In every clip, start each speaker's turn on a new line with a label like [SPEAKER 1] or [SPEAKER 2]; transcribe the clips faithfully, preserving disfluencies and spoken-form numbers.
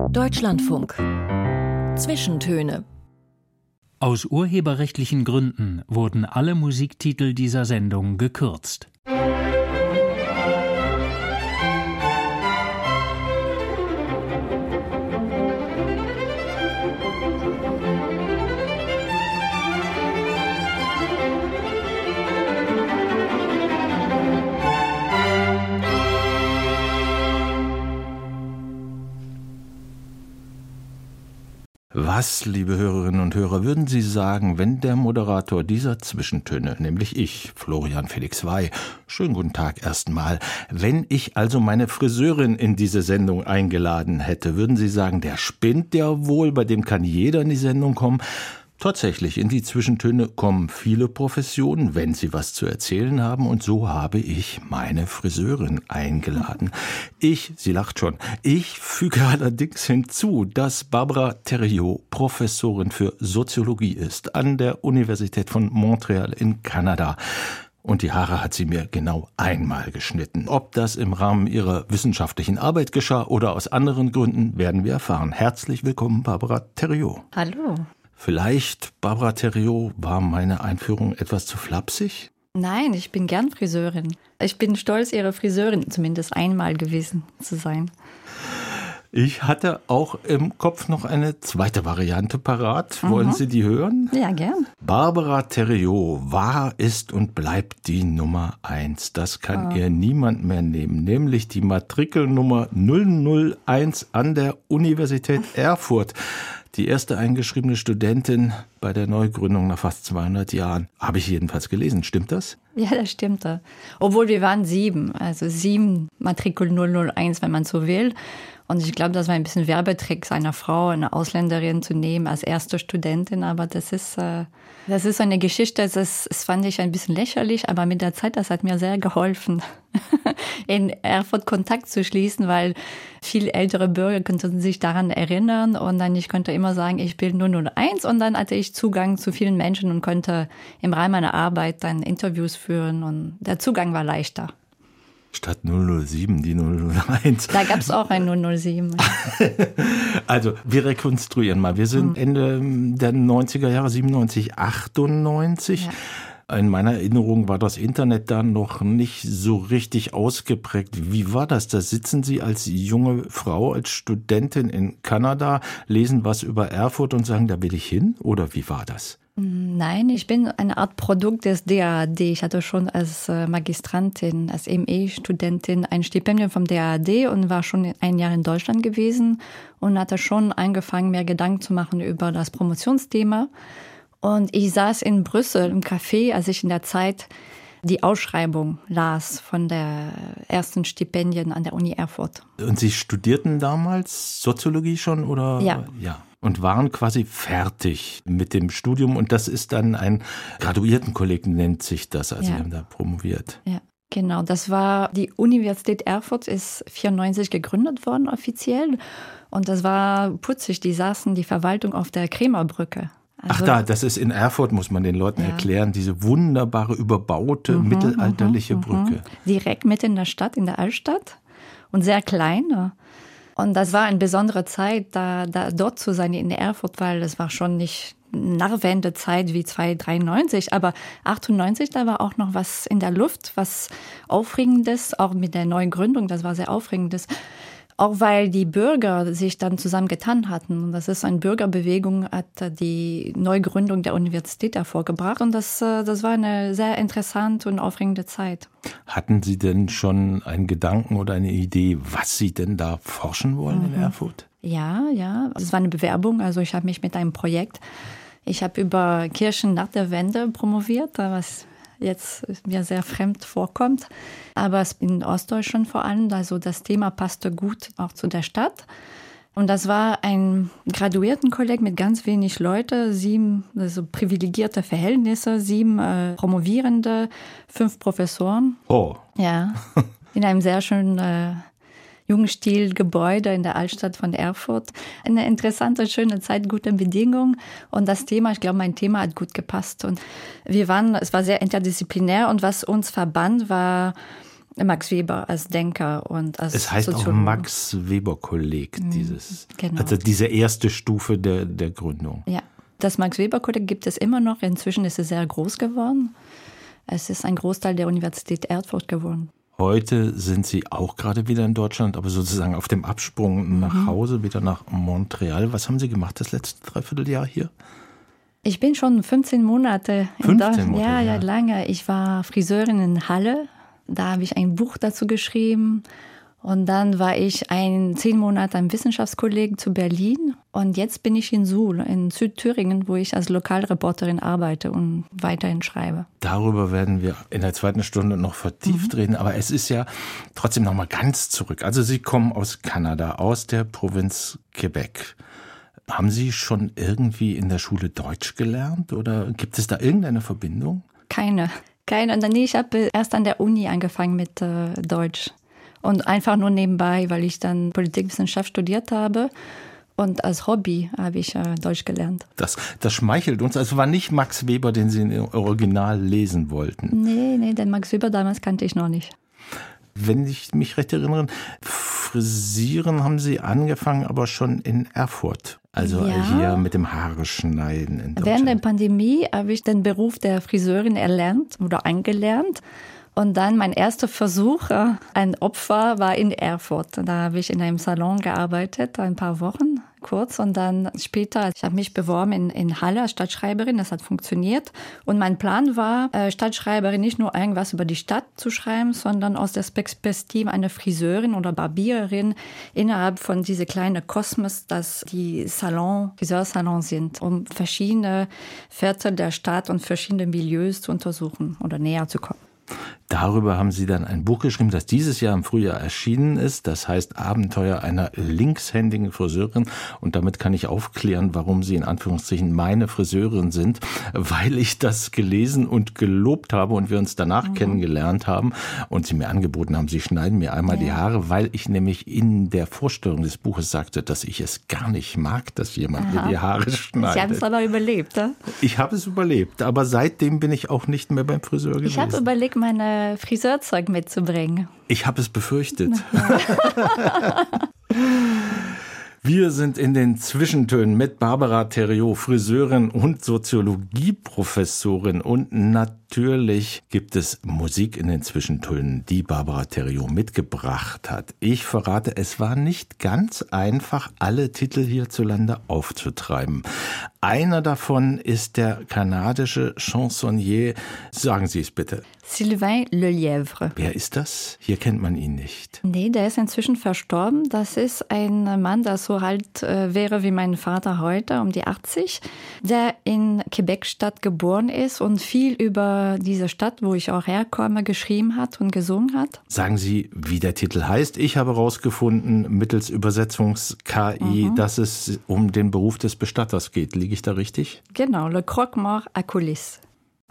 [SPEAKER 1] Deutschlandfunk. Zwischentöne.
[SPEAKER 2] Aus urheberrechtlichen Gründen wurden alle Musiktitel dieser Sendung gekürzt.
[SPEAKER 3] Was, liebe Hörerinnen und Hörer, würden Sie sagen, wenn der Moderator dieser Zwischentöne, nämlich ich, Florian Felix Wey, schönen guten Tag erstmal, wenn ich also meine Friseurin in diese Sendung eingeladen hätte, würden Sie sagen, der spinnt ja wohl, bei dem kann jeder in die Sendung kommen? Tatsächlich, in die Zwischentöne kommen viele Professionen, wenn sie was zu erzählen haben. Und so habe ich meine Friseurin eingeladen. Ich, sie lacht schon, ich füge allerdings hinzu, dass Barbara Thériault Professorin für Soziologie ist an der Universität von Montreal in Kanada. Und die Haare hat sie mir genau einmal geschnitten. Ob das im Rahmen ihrer wissenschaftlichen Arbeit geschah oder aus anderen Gründen, werden wir erfahren. Herzlich willkommen, Barbara Thériault.
[SPEAKER 4] Hallo.
[SPEAKER 3] Vielleicht, Barbara Thériault, war meine Einführung etwas zu flapsig?
[SPEAKER 4] Nein, ich bin gern Friseurin. Ich bin stolz, Ihre Friseurin zumindest einmal gewesen zu sein.
[SPEAKER 3] Ich hatte auch im Kopf noch eine zweite Variante parat. Mhm. Wollen Sie die hören?
[SPEAKER 4] Ja, gern.
[SPEAKER 3] Barbara Thériault war, ist und bleibt die Nummer eins. Das kann oh. ihr niemand mehr nehmen. Nämlich die Matrikelnummer null null eins an der Universität Erfurt. Die erste eingeschriebene Studentin bei der Neugründung nach fast zweihundert Jahren. Habe ich jedenfalls gelesen. Stimmt das?
[SPEAKER 4] Ja, das stimmt. Obwohl wir waren sieben. Also sieben Matrikel null null eins, wenn man so will. Und ich glaube, das war ein bisschen Werbetrick, einer Frau, eine Ausländerin zu nehmen als erste Studentin. Aber das ist, äh, das ist eine Geschichte, das, das fand ich ein bisschen lächerlich. Aber mit der Zeit, das hat mir sehr geholfen, in Erfurt Kontakt zu schließen, weil viele ältere Bürger könnten sich daran erinnern. Und dann, ich konnte immer sagen, ich bin null null eins. Und dann hatte ich Zugang zu vielen Menschen und konnte im Rahmen meiner Arbeit dann Interviews führen. Und der Zugang war leichter.
[SPEAKER 3] Statt null null sieben, die null null eins.
[SPEAKER 4] Da gab es auch ein null null sieben.
[SPEAKER 3] Also, wir rekonstruieren mal. Wir sind Ende der neunziger Jahre, siebenundneunzig, achtundneunzig. Ja. In meiner Erinnerung war das Internet da noch nicht so richtig ausgeprägt. Wie war das? Da sitzen Sie als junge Frau, als Studentin in Kanada, lesen was über Erfurt und sagen, da will ich hin? Oder wie war das?
[SPEAKER 4] Nein, ich bin eine Art Produkt des D A A D. Ich hatte schon als Magistrantin, als M E-Studentin ein Stipendium vom D A A D und war schon ein Jahr in Deutschland gewesen und hatte schon angefangen, mir Gedanken zu machen über das Promotionsthema. Und ich saß in Brüssel im Café, als ich in der Zeit die Ausschreibung las von der ersten Stipendien an der Uni Erfurt.
[SPEAKER 3] Und Sie studierten damals Soziologie schon, oder?
[SPEAKER 4] Ja.
[SPEAKER 3] Ja. Und waren quasi fertig mit dem Studium. Und das ist dann ein Graduiertenkolleg, nennt sich das. Also ja. Sie haben da promoviert.
[SPEAKER 4] Ja, genau. Das war, die Universität Erfurt ist vierundneunzig gegründet worden offiziell. Und das war putzig. Die saßen, die Verwaltung, auf der Krämerbrücke.
[SPEAKER 3] Also, ach da, das ist in Erfurt, muss man den Leuten ja. erklären, diese wunderbare, überbaute, mhm, mittelalterliche mhm, Brücke. Mhm.
[SPEAKER 4] Direkt mitten in der Stadt, in der Altstadt. Und sehr klein. Und das war eine besondere Zeit, da, da dort zu sein in Erfurt, weil es war schon nicht Nachwendezeit wie zweihundertdreiundneunzig, aber achtundneunzig, da war auch noch was in der Luft, was Aufregendes, auch mit der neuen Gründung, das war sehr Aufregendes. Auch weil die Bürger sich dann zusammengetan hatten. Und das ist eine Bürgerbewegung, hat die Neugründung der Universität hervorgebracht. Und das, das war eine sehr interessante und aufregende Zeit.
[SPEAKER 3] Hatten Sie denn schon einen Gedanken oder eine Idee, was Sie denn da forschen wollen mhm. in Erfurt?
[SPEAKER 4] Ja, ja. Es war eine Bewerbung. Also ich habe mich mit einem Projekt, ich habe über Kirchen nach der Wende promoviert, was jetzt mir sehr fremd vorkommt. Aber in Ostdeutschland vor allem, also das Thema passte gut auch zu der Stadt. Und das war ein Graduiertenkolleg mit ganz wenig Leute, sieben also privilegierte Verhältnisse, sieben äh, Promovierende, fünf Professoren.
[SPEAKER 3] Oh.
[SPEAKER 4] Ja, in einem sehr schönen äh, Jugendstilgebäude in der Altstadt von Erfurt. Eine interessante, schöne Zeit, gute Bedingungen. Und das Thema, ich glaube, mein Thema hat gut gepasst. Und wir waren, es war sehr interdisziplinär. Und was uns verband, war Max Weber als Denker und als
[SPEAKER 3] Es heißt
[SPEAKER 4] Soziologen.
[SPEAKER 3] auch Max-Weber-Kolleg, dieses,
[SPEAKER 4] genau.
[SPEAKER 3] also diese erste Stufe der, der Gründung.
[SPEAKER 4] Ja, das Max-Weber-Kolleg gibt es immer noch. Inzwischen ist es sehr groß geworden. Es ist ein Großteil der Universität Erfurt geworden.
[SPEAKER 3] Heute sind Sie auch gerade wieder in Deutschland, aber sozusagen auf dem Absprung nach Hause, wieder nach Montreal. Was haben Sie gemacht das letzte Dreivierteljahr hier?
[SPEAKER 4] Ich bin schon fünfzehn Monate in
[SPEAKER 3] fünfzehn
[SPEAKER 4] Deutschland.
[SPEAKER 3] Monate,
[SPEAKER 4] ja, ja,
[SPEAKER 3] ja.
[SPEAKER 4] lange. Ich war Friseurin in Halle. Da habe ich ein Buch dazu geschrieben. Und dann war ich ein, zehn Monate am Wissenschaftskolleg zu Berlin. Und jetzt bin ich in Suhl, in Südthüringen, wo ich als Lokalreporterin arbeite und weiterhin schreibe.
[SPEAKER 3] Darüber werden wir in der zweiten Stunde noch vertieft mhm. reden. Aber es ist ja trotzdem noch mal ganz zurück. Also Sie kommen aus Kanada, aus der Provinz Quebec. Haben Sie schon irgendwie in der Schule Deutsch gelernt oder gibt es da irgendeine Verbindung?
[SPEAKER 4] Keine. Keine. Nee, ich habe erst an der Uni angefangen mit äh, Deutsch. Und einfach nur nebenbei, weil ich dann Politikwissenschaft studiert habe. Und als Hobby habe ich äh, Deutsch gelernt.
[SPEAKER 3] Das, das schmeichelt uns. Also war nicht Max Weber, den Sie im Original lesen wollten.
[SPEAKER 4] Nee, nee, den Max Weber damals kannte ich noch nicht.
[SPEAKER 3] Wenn ich mich recht erinnere, frisieren haben Sie angefangen, aber schon in Erfurt. Also
[SPEAKER 4] ja.
[SPEAKER 3] hier mit dem Haare schneiden in Deutschland.
[SPEAKER 4] Während der Pandemie habe ich den Beruf der Friseurin erlernt oder angelernt. Und dann mein erster Versuch, ein Opfer, war in Erfurt. Da habe ich in einem Salon gearbeitet, ein paar Wochen kurz. Und dann später, ich habe mich beworben in, in Halle als Stadtschreiberin. Das hat funktioniert. Und mein Plan war, Stadtschreiberin nicht nur irgendwas über die Stadt zu schreiben, sondern aus der Perspektive einer Friseurin oder Barbiererin innerhalb von diesem kleinen Kosmos, das die Salon, Friseursalons sind, um verschiedene Viertel der Stadt und verschiedene Milieus zu untersuchen oder näher zu kommen.
[SPEAKER 3] Darüber haben Sie dann ein Buch geschrieben, das dieses Jahr im Frühjahr erschienen ist. Das heißt Abenteuer einer linkshändigen Friseurin. Und damit kann ich aufklären, warum Sie in Anführungszeichen meine Friseurin sind, weil ich das gelesen und gelobt habe und wir uns danach mhm. kennengelernt haben und Sie mir angeboten haben, Sie schneiden mir einmal ja. die Haare, weil ich nämlich in der Vorstellung des Buches sagte, dass ich es gar nicht mag, dass jemand Aha. mir die Haare schneidet.
[SPEAKER 4] Ich habe es aber überlebt. Ja?
[SPEAKER 3] Ich habe es überlebt, aber seitdem bin ich auch nicht mehr beim Friseur gewesen.
[SPEAKER 4] Ich habe überlegt, meine Friseurzeug mitzubringen.
[SPEAKER 3] Ich habe es befürchtet. Wir sind in den Zwischentönen mit Barbara Thériault, Friseurin und Soziologieprofessorin. Und natürlich gibt es Musik in den Zwischentönen, die Barbara Thériault mitgebracht hat. Ich verrate, es war nicht ganz einfach, alle Titel hierzulande aufzutreiben. Einer davon ist der kanadische Chansonnier. Sagen Sie es bitte.
[SPEAKER 4] Sylvain Lelièvre.
[SPEAKER 3] Wer ist das? Hier kennt man ihn nicht.
[SPEAKER 4] Nee, der ist inzwischen verstorben. Das ist ein Mann, der so alt äh, wäre wie mein Vater heute, um die achtzig, der in Quebec-Stadt geboren ist und viel über diese Stadt, wo ich auch herkomme, geschrieben hat und gesungen hat.
[SPEAKER 3] Sagen Sie, wie der Titel heißt. Ich habe herausgefunden, mittels Übersetzungs-K I, mhm. dass es um den Beruf des Bestatters geht. Liege ich da richtig?
[SPEAKER 4] Genau, Le Croque-Mort à Coulisse.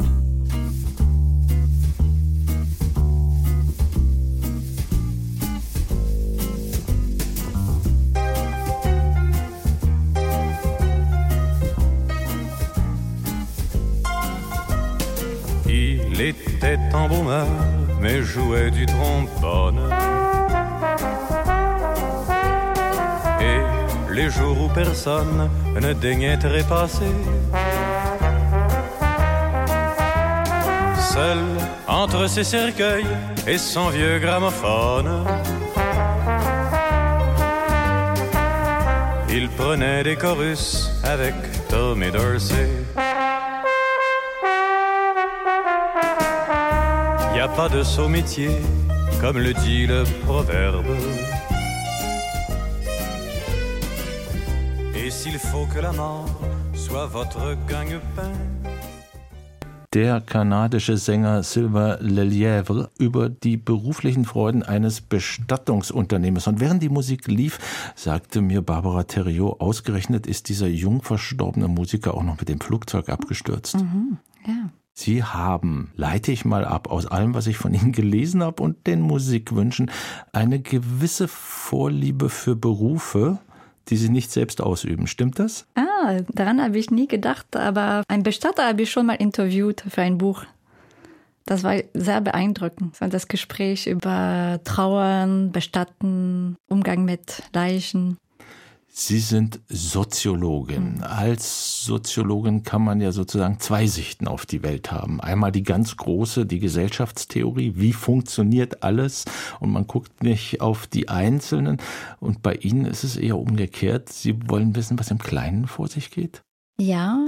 [SPEAKER 5] Il était embaumeur, mais jouait du trombone. Et les jours où personne ne daignait trépasser, seul entre ses cercueils et son vieux gramophone, il prenait des chorus avec Tommy Dorsey. Y a pas de sot métier, comme le dit le proverbe. Et s'il faut que la mort soit votre gagne-pain.
[SPEAKER 3] Der kanadische Sänger Sylvain Lelièvre über die beruflichen Freuden eines Bestattungsunternehmens. Und während die Musik lief, sagte mir Barbara Thériault, ausgerechnet ist dieser jung verstorbene Musiker auch noch mit dem Flugzeug abgestürzt.
[SPEAKER 4] Mhm, ja.
[SPEAKER 3] Sie haben, leite ich mal ab, aus allem, was ich von Ihnen gelesen habe und den Musikwünschen, eine gewisse Vorliebe für Berufe, die Sie nicht selbst ausüben. Stimmt das?
[SPEAKER 4] Ah, daran habe ich nie gedacht, aber einen Bestatter habe ich schon mal interviewt für ein Buch. Das war sehr beeindruckend. Das Gespräch über Trauern, Bestatten, Umgang mit Leichen.
[SPEAKER 3] Sie sind Soziologin. Als Soziologin kann man ja sozusagen zwei Sichten auf die Welt haben. Einmal die ganz große, die Gesellschaftstheorie. Wie funktioniert alles? Und man guckt nicht auf die Einzelnen. Und bei Ihnen ist es eher umgekehrt. Sie wollen wissen, was im Kleinen vor sich geht?
[SPEAKER 4] Ja,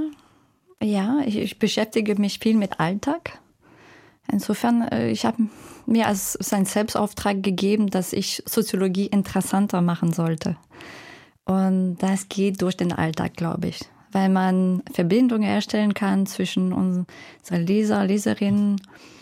[SPEAKER 4] ja. Ich, ich beschäftige mich viel mit Alltag. Insofern, ich habe mir als seinen Selbstauftrag gegeben, dass ich Soziologie interessanter machen sollte. Und das geht durch den Alltag, glaube ich, weil man Verbindungen herstellen kann zwischen unseren Leser, Leserinnen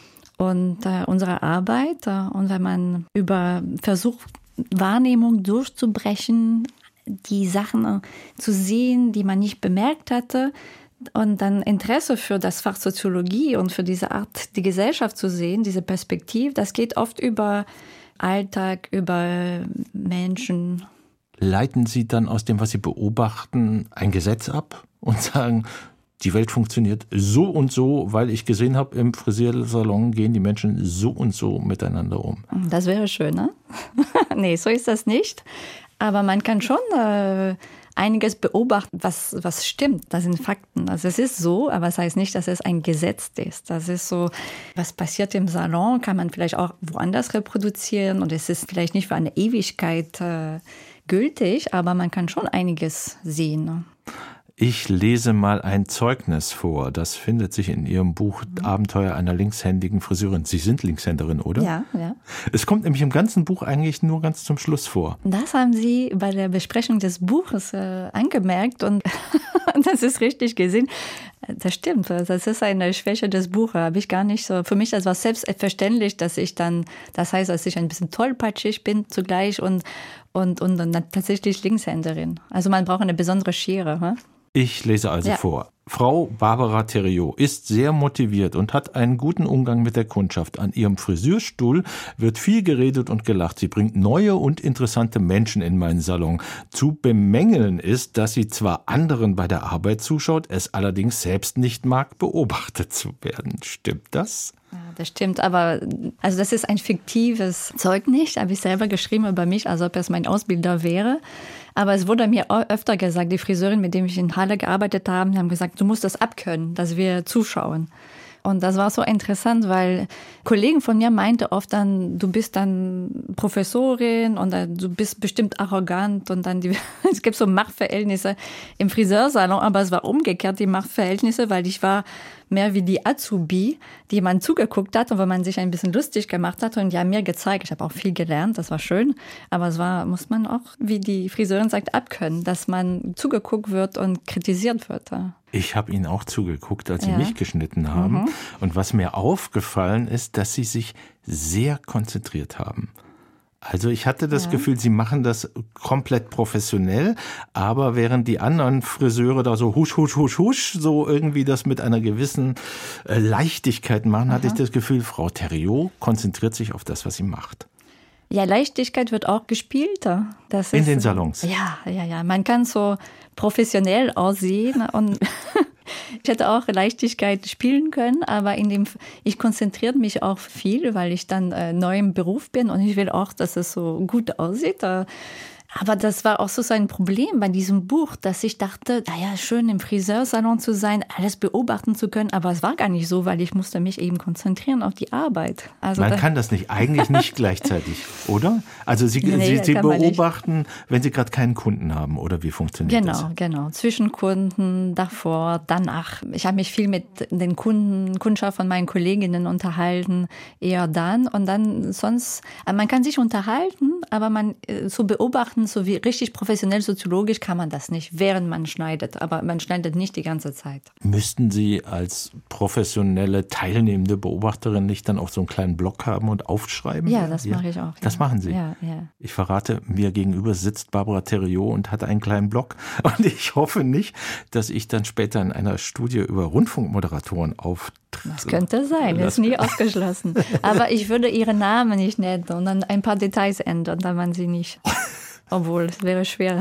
[SPEAKER 4] und äh, unserer Arbeit. Und wenn man über versucht, Wahrnehmung durchzubrechen, die Sachen zu sehen, die man nicht bemerkt hatte, und dann Interesse für das Fach Soziologie und für diese Art, die Gesellschaft zu sehen, diese Perspektive, das geht oft über Alltag, über Menschen.
[SPEAKER 3] Leiten Sie dann aus dem, was Sie beobachten, ein Gesetz ab und sagen, die Welt funktioniert so und so, weil ich gesehen habe, im Friseursalon gehen die Menschen so und so miteinander um.
[SPEAKER 4] Das wäre schön, ne? Nee, so ist das nicht. Aber man kann schon äh, einiges beobachten, was, was stimmt. Das sind Fakten. Also es ist so, aber es heißt nicht, dass es ein Gesetz ist. Das ist so, was passiert im Salon, kann man vielleicht auch woanders reproduzieren. Und es ist vielleicht nicht für eine Ewigkeit äh, gültig, aber man kann schon einiges sehen. Ne?
[SPEAKER 3] Ich lese mal ein Zeugnis vor. Das findet sich in Ihrem Buch mhm. Abenteuer einer linkshändigen Friseurin. Sie sind Linkshänderin, oder?
[SPEAKER 4] Ja, ja.
[SPEAKER 3] Es kommt nämlich im ganzen Buch eigentlich nur ganz zum Schluss vor.
[SPEAKER 4] Das haben Sie bei der Besprechung des Buches äh, angemerkt und das ist richtig gesehen. Das stimmt, das ist eine Schwäche des Buches, habe ich gar nicht so. Für mich das war selbstverständlich, dass ich dann, das heißt, dass ich ein bisschen tollpatschig bin zugleich und, und, und, und tatsächlich Linkshänderin. Also man braucht eine besondere Schere. Hm?
[SPEAKER 3] Ich lese also
[SPEAKER 4] ja.
[SPEAKER 3] vor. Frau Barbara Theriot ist sehr motiviert und hat einen guten Umgang mit der Kundschaft. An ihrem Friseurstuhl wird viel geredet und gelacht. Sie bringt neue und interessante Menschen in meinen Salon. Zu bemängeln ist, dass sie zwar anderen bei der Arbeit zuschaut, es allerdings selbst nicht mag, beobachtet zu werden. Stimmt das?
[SPEAKER 4] Ja, das stimmt, aber also das ist ein fiktives Zeugnis, habe ich selber geschrieben über mich, als ob es mein Ausbilder wäre. Aber es wurde mir öfter gesagt, die Friseurin, mit der ich in Halle gearbeitet habe, haben gesagt, du musst das abkönnen, dass wir zuschauen. Und das war so interessant, weil Kollegen von mir meinten oft dann, du bist dann Professorin und du bist bestimmt arrogant und dann die, es gibt so Machtverhältnisse im Friseursalon, aber es war umgekehrt, die Machtverhältnisse, weil ich war mehr wie die Azubi, die man zugeguckt hat und wo man sich ein bisschen lustig gemacht hat und ja mir gezeigt. Ich habe auch viel gelernt, das war schön, aber es war, muss man auch, wie die Friseurin sagt, abkönnen, dass man zugeguckt wird und kritisiert wird.
[SPEAKER 3] Ich habe Ihnen auch zugeguckt, als Sie
[SPEAKER 4] ja.
[SPEAKER 3] mich geschnitten haben. Mhm. Und was mir aufgefallen ist, dass Sie sich sehr konzentriert haben. Also ich hatte das ja. Gefühl, Sie machen das komplett professionell, aber während die anderen Friseure da so husch, husch, husch, husch, so irgendwie das mit einer gewissen äh, Leichtigkeit machen, Aha. hatte ich das Gefühl, Frau Theriot konzentriert sich auf das, was sie macht.
[SPEAKER 4] Ja, Leichtigkeit wird auch gespielt. Das
[SPEAKER 3] In
[SPEAKER 4] ist,
[SPEAKER 3] den Salons?
[SPEAKER 4] Ja, ja, ja. Man kann so professionell aussehen und ich hätte auch Leichtigkeit spielen können, aber in dem, ich konzentriere mich auch viel, weil ich dann äh, neu im Beruf bin und ich will auch, dass es so gut aussieht. Aber das war auch so ein Problem bei diesem Buch, dass ich dachte, naja, schön im Friseursalon zu sein, alles beobachten zu können, aber es war gar nicht so, weil ich musste mich eben konzentrieren auf die Arbeit. Also
[SPEAKER 3] man
[SPEAKER 4] da
[SPEAKER 3] kann das nicht, eigentlich nicht gleichzeitig, oder? Also Sie, nee, Sie, Sie beobachten, wenn Sie gerade keinen Kunden haben, oder wie funktioniert
[SPEAKER 4] genau,
[SPEAKER 3] das?
[SPEAKER 4] Genau, genau. Zwischen Kunden, davor, danach. Ich habe mich viel mit den Kunden, Kundschaft von meinen Kolleginnen unterhalten, eher dann und dann sonst, man kann sich unterhalten, aber man so beobachten, so wie richtig professionell soziologisch kann man das nicht, während man schneidet. Aber man schneidet nicht die ganze Zeit.
[SPEAKER 3] Müssten Sie als professionelle, teilnehmende Beobachterin nicht dann auch so einen kleinen Block haben und aufschreiben?
[SPEAKER 4] Ja, das ja. mache ich auch.
[SPEAKER 3] Das
[SPEAKER 4] ja.
[SPEAKER 3] machen Sie?
[SPEAKER 4] Ja, ja.
[SPEAKER 3] Ich verrate, mir gegenüber sitzt Barbara Theriot und hat einen kleinen Block. Und ich hoffe nicht, dass ich dann später in einer Studie über Rundfunkmoderatoren auftrete.
[SPEAKER 4] Das könnte sein, das ist nie ausgeschlossen. Aber ich würde Ihren Namen nicht nennen und dann ein paar Details ändern, da man sie nicht. Obwohl, es wäre schwer.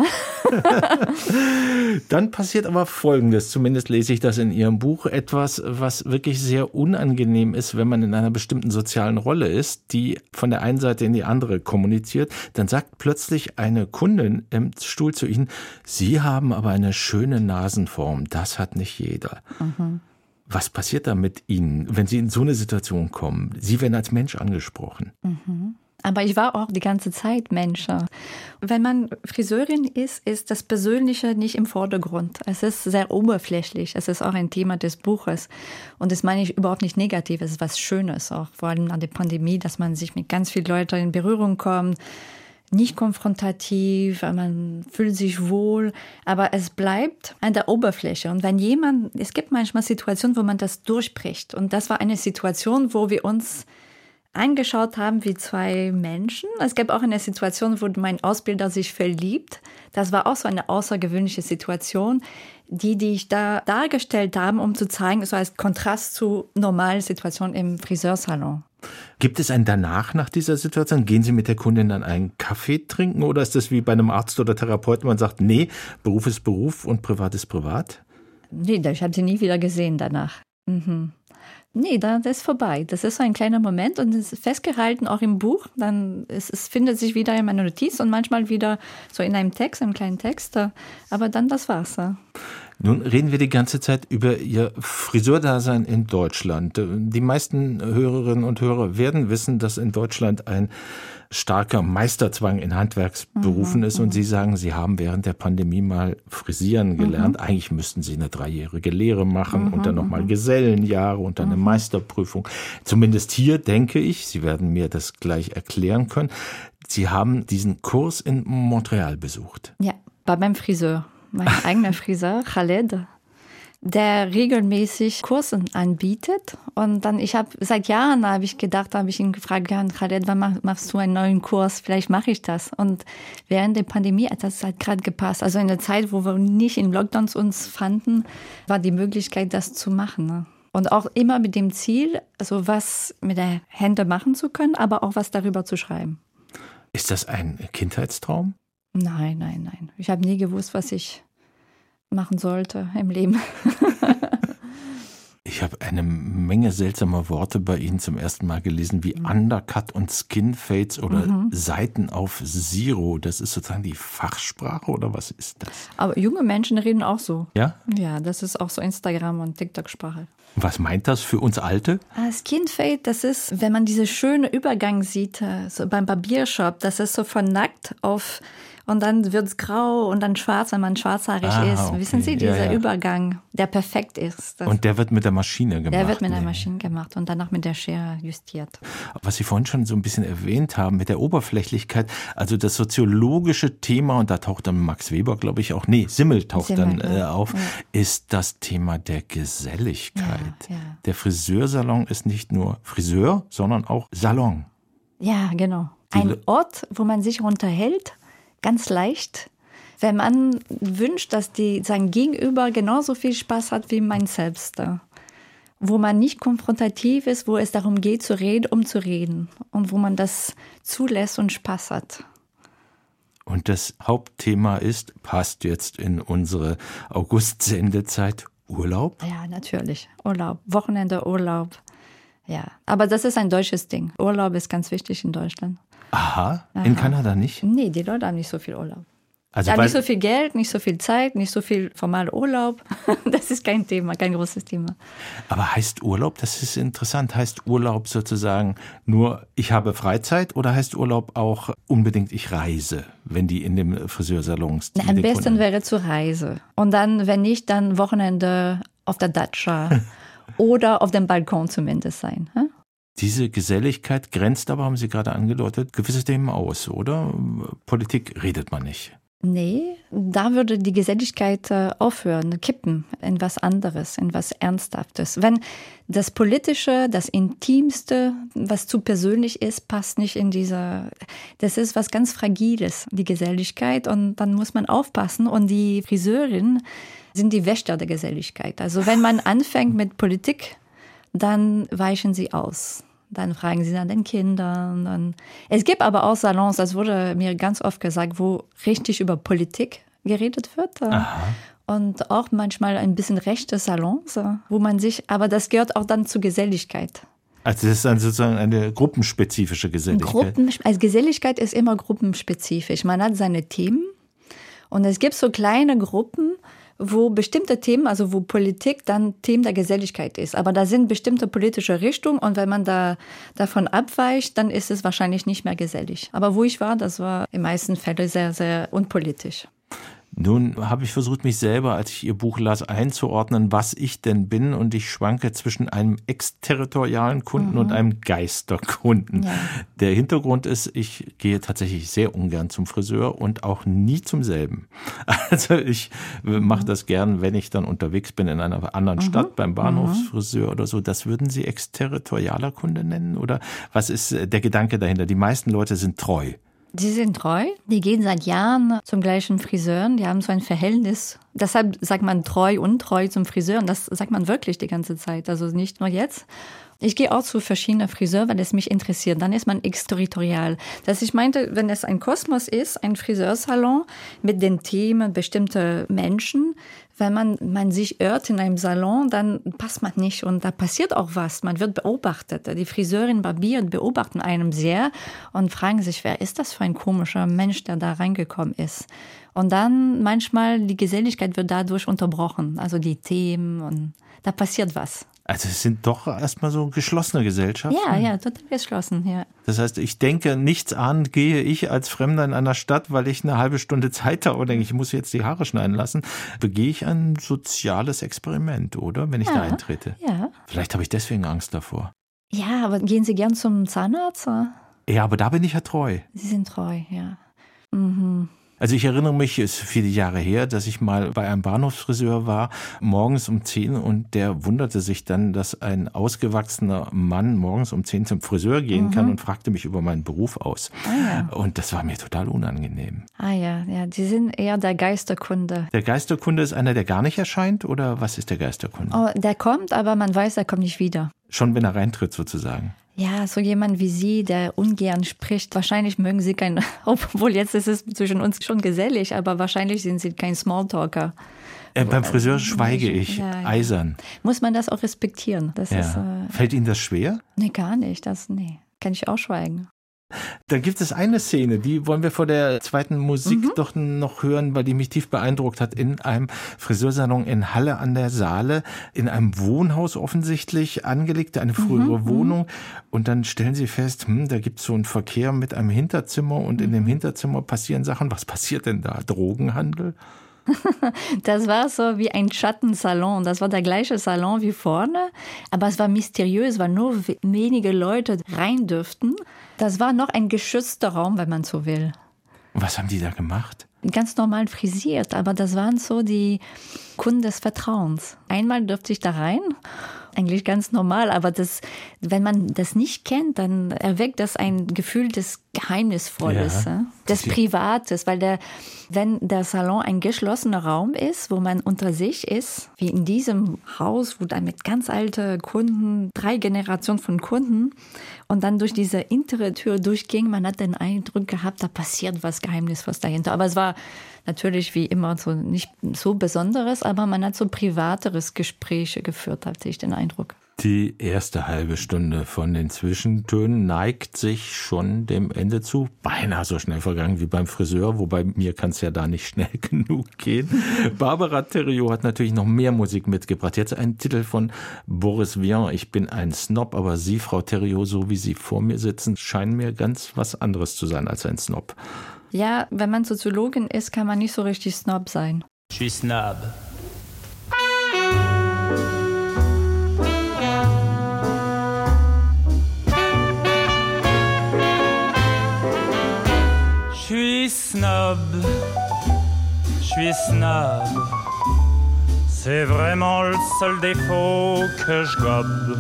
[SPEAKER 3] Dann passiert aber Folgendes, zumindest lese ich das in Ihrem Buch, etwas, was wirklich sehr unangenehm ist, wenn man in einer bestimmten sozialen Rolle ist, die von der einen Seite in die andere kommuniziert. Dann sagt plötzlich eine Kundin im Stuhl zu Ihnen, Sie haben aber eine schöne Nasenform, das hat nicht jeder. Mhm. Was passiert da mit Ihnen, wenn Sie in so eine Situation kommen? Sie werden als Mensch angesprochen.
[SPEAKER 4] Mhm. Aber ich war auch die ganze Zeit Mensch. Wenn man Friseurin ist, ist das Persönliche nicht im Vordergrund. Es ist sehr oberflächlich. Es ist auch ein Thema des Buches. Und das meine ich überhaupt nicht negativ. Es ist was Schönes, auch vor allem an der Pandemie, dass man sich mit ganz vielen Leuten in Berührung kommt. Nicht konfrontativ, man fühlt sich wohl, aber es bleibt an der Oberfläche. Und wenn jemand, es gibt manchmal Situationen, wo man das durchbricht. Und das war eine Situation, wo wir uns angeschaut haben wie zwei Menschen. Es gab auch eine Situation, wo mein Ausbilder sich verliebt. Das war auch so eine außergewöhnliche Situation, die, die ich da dargestellt habe, um zu zeigen, so als Kontrast zu normalen Situationen im Friseursalon.
[SPEAKER 3] Gibt es ein Danach nach dieser Situation? Gehen Sie mit der Kundin dann einen Kaffee trinken oder ist das wie bei einem Arzt oder Therapeuten, man sagt, nee, Beruf ist Beruf und Privat ist Privat?
[SPEAKER 4] Nee, ich habe sie nie wieder gesehen danach. Mhm. Nee, das ist vorbei. Das ist so ein kleiner Moment und es ist festgehalten auch im Buch. Dann es, es findet sich wieder in meiner Notiz und manchmal wieder so in einem Text, einem kleinen Text. Aber dann das war's.
[SPEAKER 3] Nun reden wir die ganze Zeit über Ihr Friseurdasein in Deutschland. Die meisten Hörerinnen und Hörer werden wissen, dass in Deutschland ein starker Meisterzwang in Handwerksberufen mhm, ist. Und Sie sagen, Sie haben während der Pandemie mal frisieren gelernt. Mhm. Eigentlich müssten Sie eine dreijährige Lehre machen mhm, und dann nochmal Gesellenjahre und dann eine mhm. Meisterprüfung. Zumindest hier denke ich, Sie werden mir das gleich erklären können. Sie haben diesen Kurs in Montreal besucht.
[SPEAKER 4] Ja, bei meinem Friseur. Mein eigener Friseur, Khaled, der regelmäßig Kurse anbietet. Und dann, ich habe seit Jahren, habe ich gedacht, habe ich ihn gefragt, ja, Khaled, wann machst du einen neuen Kurs? Vielleicht mache ich das. Und während der Pandemie hat das halt gerade gepasst. Also in der Zeit, wo wir nicht in Lockdowns uns fanden, war die Möglichkeit, das zu machen. Ne? Und auch immer mit dem Ziel, also was mit der Hände machen zu können, aber auch was darüber zu schreiben.
[SPEAKER 3] Ist das ein Kindheitstraum?
[SPEAKER 4] Nein, nein, nein. Ich habe nie gewusst, was ich machen sollte im Leben.
[SPEAKER 3] Ich habe eine Menge seltsamer Worte bei Ihnen zum ersten Mal gelesen, wie mhm. Undercut und Skin Fades oder mhm. Seiten auf Zero. Das ist sozusagen die Fachsprache oder was ist das?
[SPEAKER 4] Aber junge Menschen reden auch so.
[SPEAKER 3] Ja?
[SPEAKER 4] Ja, das ist auch so Instagram- und TikTok-Sprache.
[SPEAKER 3] Was meint das für uns Alte?
[SPEAKER 4] Skin Fade, das ist, wenn man diese schöne Übergang sieht, so beim Barbiershop, das ist so von nackt auf... Und dann wird es grau und dann schwarz, wenn man schwarzhaarig ah, ist. Okay. Wissen Sie, dieser ja, ja. Übergang, der perfekt ist.
[SPEAKER 3] Und der wird mit der Maschine gemacht?
[SPEAKER 4] Der wird mit der Maschine gemacht und danach mit der Schere justiert.
[SPEAKER 3] Was Sie vorhin schon so ein bisschen erwähnt haben, mit der Oberflächlichkeit, also das soziologische Thema, und da taucht dann Max Weber, glaube ich, auch, nee, Simmel taucht Simmel, dann äh, auf, ja. ist das Thema der Geselligkeit. Ja, ja. Der Friseursalon ist nicht nur Friseur, sondern auch Salon.
[SPEAKER 4] Ja, genau. Ein Ort, wo man sich unterhält, ganz leicht, wenn man wünscht, dass die, sein Gegenüber genauso viel Spaß hat wie mein Selbst. Wo man nicht konfrontativ ist, wo es darum geht, zu reden, um zu reden. Und wo man das zulässt und Spaß hat.
[SPEAKER 3] Und das Hauptthema ist, passt jetzt in unsere August-Sendezeit, Urlaub?
[SPEAKER 4] Ja, natürlich. Urlaub. Wochenende, Urlaub. Ja, aber das ist ein deutsches Ding. Urlaub ist ganz wichtig in Deutschland.
[SPEAKER 3] Aha, Aha. In Kanada nicht?
[SPEAKER 4] Nee, die Leute haben nicht so viel Urlaub.
[SPEAKER 3] Also
[SPEAKER 4] die haben nicht so viel Geld, nicht so viel Zeit, nicht so viel formaler Urlaub. Das ist kein Thema, kein großes Thema.
[SPEAKER 3] Aber heißt Urlaub, das ist interessant, heißt Urlaub sozusagen nur, ich habe Freizeit oder heißt Urlaub auch unbedingt, ich reise, wenn die in dem Friseursalons...
[SPEAKER 4] Na, am besten Kunden wäre zur Reise. Und dann, wenn nicht, dann Wochenende auf der Datscha oder auf dem Balkon zumindest sein. Hm?
[SPEAKER 3] Diese Geselligkeit grenzt aber, haben Sie gerade angedeutet, gewisse Themen aus, oder? Politik redet man nicht.
[SPEAKER 4] Nee, da würde die Geselligkeit aufhören, kippen in was anderes, in was Ernsthaftes. Wenn das Politische, das Intimste, was zu persönlich ist, passt nicht in diese, das ist was ganz Fragiles, die Geselligkeit, und dann muss man aufpassen. Und die Friseurinnen sind die Wächter der Geselligkeit. Also wenn man anfängt mit Politik, dann weichen sie aus. Dann fragen sie nach den Kindern. Dann es gibt aber auch Salons, das wurde mir ganz oft gesagt, wo richtig über Politik geredet wird.
[SPEAKER 3] Aha.
[SPEAKER 4] Und auch manchmal ein bisschen rechte Salons, wo man sich, aber das gehört auch dann zur Geselligkeit.
[SPEAKER 3] Also das ist dann sozusagen eine gruppenspezifische Geselligkeit.
[SPEAKER 4] Gruppen, also Geselligkeit ist immer gruppenspezifisch. Man hat seine Themen und es gibt so kleine Gruppen, wo bestimmte Themen, also wo Politik dann Themen der Geselligkeit ist. Aber da sind bestimmte politische Richtungen und wenn man da davon abweicht, dann ist es wahrscheinlich nicht mehr gesellig. Aber wo ich war, das war in den meisten Fällen sehr, sehr unpolitisch.
[SPEAKER 3] Nun habe ich versucht, mich selber, als ich Ihr Buch las, einzuordnen, was ich denn bin. Und ich schwanke zwischen einem exterritorialen Kunden mhm. und einem Geisterkunden. Ja. Der Hintergrund ist, ich gehe tatsächlich sehr ungern zum Friseur und auch nie zum selben. Also ich mhm. mache das gern, wenn ich dann unterwegs bin in einer anderen mhm. Stadt, beim Bahnhofsfriseur oder so. Das würden Sie exterritorialer Kunde nennen? Oder was ist der Gedanke dahinter? Die meisten Leute sind treu.
[SPEAKER 4] Sie sind treu, die gehen seit Jahren zum gleichen Friseur, die haben so ein Verhältnis. Deshalb sagt man treu, untreu zum Friseur und das sagt man wirklich die ganze Zeit, also nicht nur jetzt. Ich gehe auch zu verschiedenen Friseuren, weil es mich interessiert. Dann ist man exterritorial. Das ich meinte, wenn es ein Kosmos ist, ein Friseursalon mit den Themen bestimmter Menschen, wenn man, man sich irrt in einem Salon, dann passt man nicht und da passiert auch was. Man wird beobachtet. Die Friseurin, Barbier beobachten einem sehr und fragen sich, wer ist das für ein komischer Mensch, der da reingekommen ist. Und dann manchmal die Geselligkeit wird dadurch unterbrochen. Also die Themen und da passiert was.
[SPEAKER 3] Also es sind doch erstmal so geschlossene Gesellschaften.
[SPEAKER 4] Ja, ja, total geschlossen, ja.
[SPEAKER 3] Das heißt, ich denke, nichts ahnend gehe ich als Fremder in einer Stadt, weil ich eine halbe Stunde Zeit habe und denke, ich muss jetzt die Haare schneiden lassen, begehe ich ein soziales Experiment, oder? Wenn ich ja, da eintrete.
[SPEAKER 4] Ja.
[SPEAKER 3] Vielleicht habe ich deswegen Angst davor.
[SPEAKER 4] Ja, aber gehen Sie gern zum Zahnarzt?
[SPEAKER 3] Ja, aber da bin ich ja treu.
[SPEAKER 4] Sie sind treu, ja. Mhm.
[SPEAKER 3] Also ich erinnere mich, es ist viele Jahre her, dass ich mal bei einem Bahnhofsfriseur war, morgens um zehn und der wunderte sich dann, dass ein ausgewachsener Mann morgens um zehn zum Friseur gehen mhm. kann und fragte mich über meinen Beruf aus. Ah, ja. Und das war mir total unangenehm.
[SPEAKER 4] Ah ja, ja, die sind eher der Geisterkunde.
[SPEAKER 3] Der Geisterkunde ist einer, der gar nicht erscheint oder was ist der Geisterkunde?
[SPEAKER 4] Oh, der kommt, aber man weiß, er kommt nicht wieder.
[SPEAKER 3] Schon wenn er reintritt sozusagen.
[SPEAKER 4] Ja, so jemand wie Sie, der ungern spricht. Wahrscheinlich mögen Sie kein, obwohl jetzt ist es zwischen uns schon gesellig, aber wahrscheinlich sind Sie kein Smalltalker.
[SPEAKER 3] Äh, beim Friseur schweige ich, ja, ja. eisern.
[SPEAKER 4] Muss man das auch respektieren. Das
[SPEAKER 3] ja.
[SPEAKER 4] ist, äh,
[SPEAKER 3] Fällt Ihnen das schwer?
[SPEAKER 4] Nee, gar nicht. Das, nee, kann ich auch schweigen.
[SPEAKER 3] Dann gibt es eine Szene, die wollen wir vor der zweiten Musik mhm. doch noch hören, weil die mich tief beeindruckt hat. In einem Friseursalon in Halle an der Saale, in einem Wohnhaus offensichtlich angelegt, eine frühere mhm. Wohnung. Und dann stellen sie fest, hm, da gibt es so einen Verkehr mit einem Hinterzimmer und in dem Hinterzimmer passieren Sachen. Was passiert denn da? Drogenhandel?
[SPEAKER 4] Das war so wie ein Schattensalon. Das war der gleiche Salon wie vorne, aber es war mysteriös, weil nur wenige Leute rein dürften. Das war noch ein geschützter Raum, wenn man so will.
[SPEAKER 3] Was haben die da gemacht?
[SPEAKER 4] Ganz normal frisiert, aber das waren so die Kunden des Vertrauens. Einmal dürfte ich da rein, eigentlich ganz normal, aber das, wenn man das nicht kennt, dann erweckt das ein Gefühl des Geheimnisvolles, ja, des Privates, weil der, wenn der Salon ein geschlossener Raum ist, wo man unter sich ist, wie in diesem Haus, wo dann mit ganz alten Kunden, drei Generationen von Kunden und dann durch diese hintere Tür durchging, man hat den Eindruck gehabt, da passiert was Geheimnisvolles dahinter. Aber es war natürlich wie immer so nicht so Besonderes, aber man hat so privateres Gespräche geführt, hatte ich den Eindruck.
[SPEAKER 3] Die erste halbe Stunde von den Zwischentönen neigt sich schon dem Ende zu. Beinahe so schnell vergangen wie beim Friseur, wobei mir kann es ja da nicht schnell genug gehen. Barbara Thériault hat natürlich noch mehr Musik mitgebracht. Jetzt ein Titel von Boris Vian. Ich bin ein Snob, aber Sie, Frau Thériault, so wie Sie vor mir sitzen, scheinen mir ganz was anderes zu sein als ein Snob.
[SPEAKER 4] Ja, wenn man Soziologin ist, kann man nicht so richtig Snob sein.
[SPEAKER 6] Je suis snob. Je suis snob, je suis snob, c'est vraiment le seul défaut que je gobe.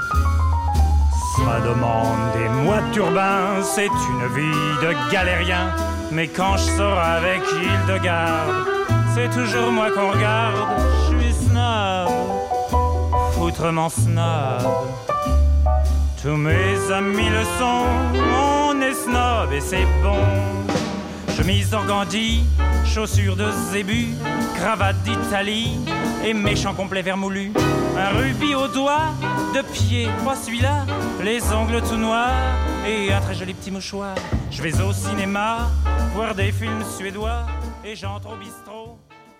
[SPEAKER 6] Ça demande des mois de turbin, c'est une vie de galérien. Mais quand je sors avec Hildegarde, c'est toujours moi qu'on regarde. Je suis snob, foutrement snob. Tous mes amis le sont, on est snob et c'est bon. Chemise d'organdi, chaussures de zébu, cravate d'Italie et méchant complet vermoulu. Un rubis au doigt, de pied, pas celui-là, les ongles tout noirs et un très joli petit mouchoir. Je vais au cinéma, voir des films suédois et j'entre au bistrot.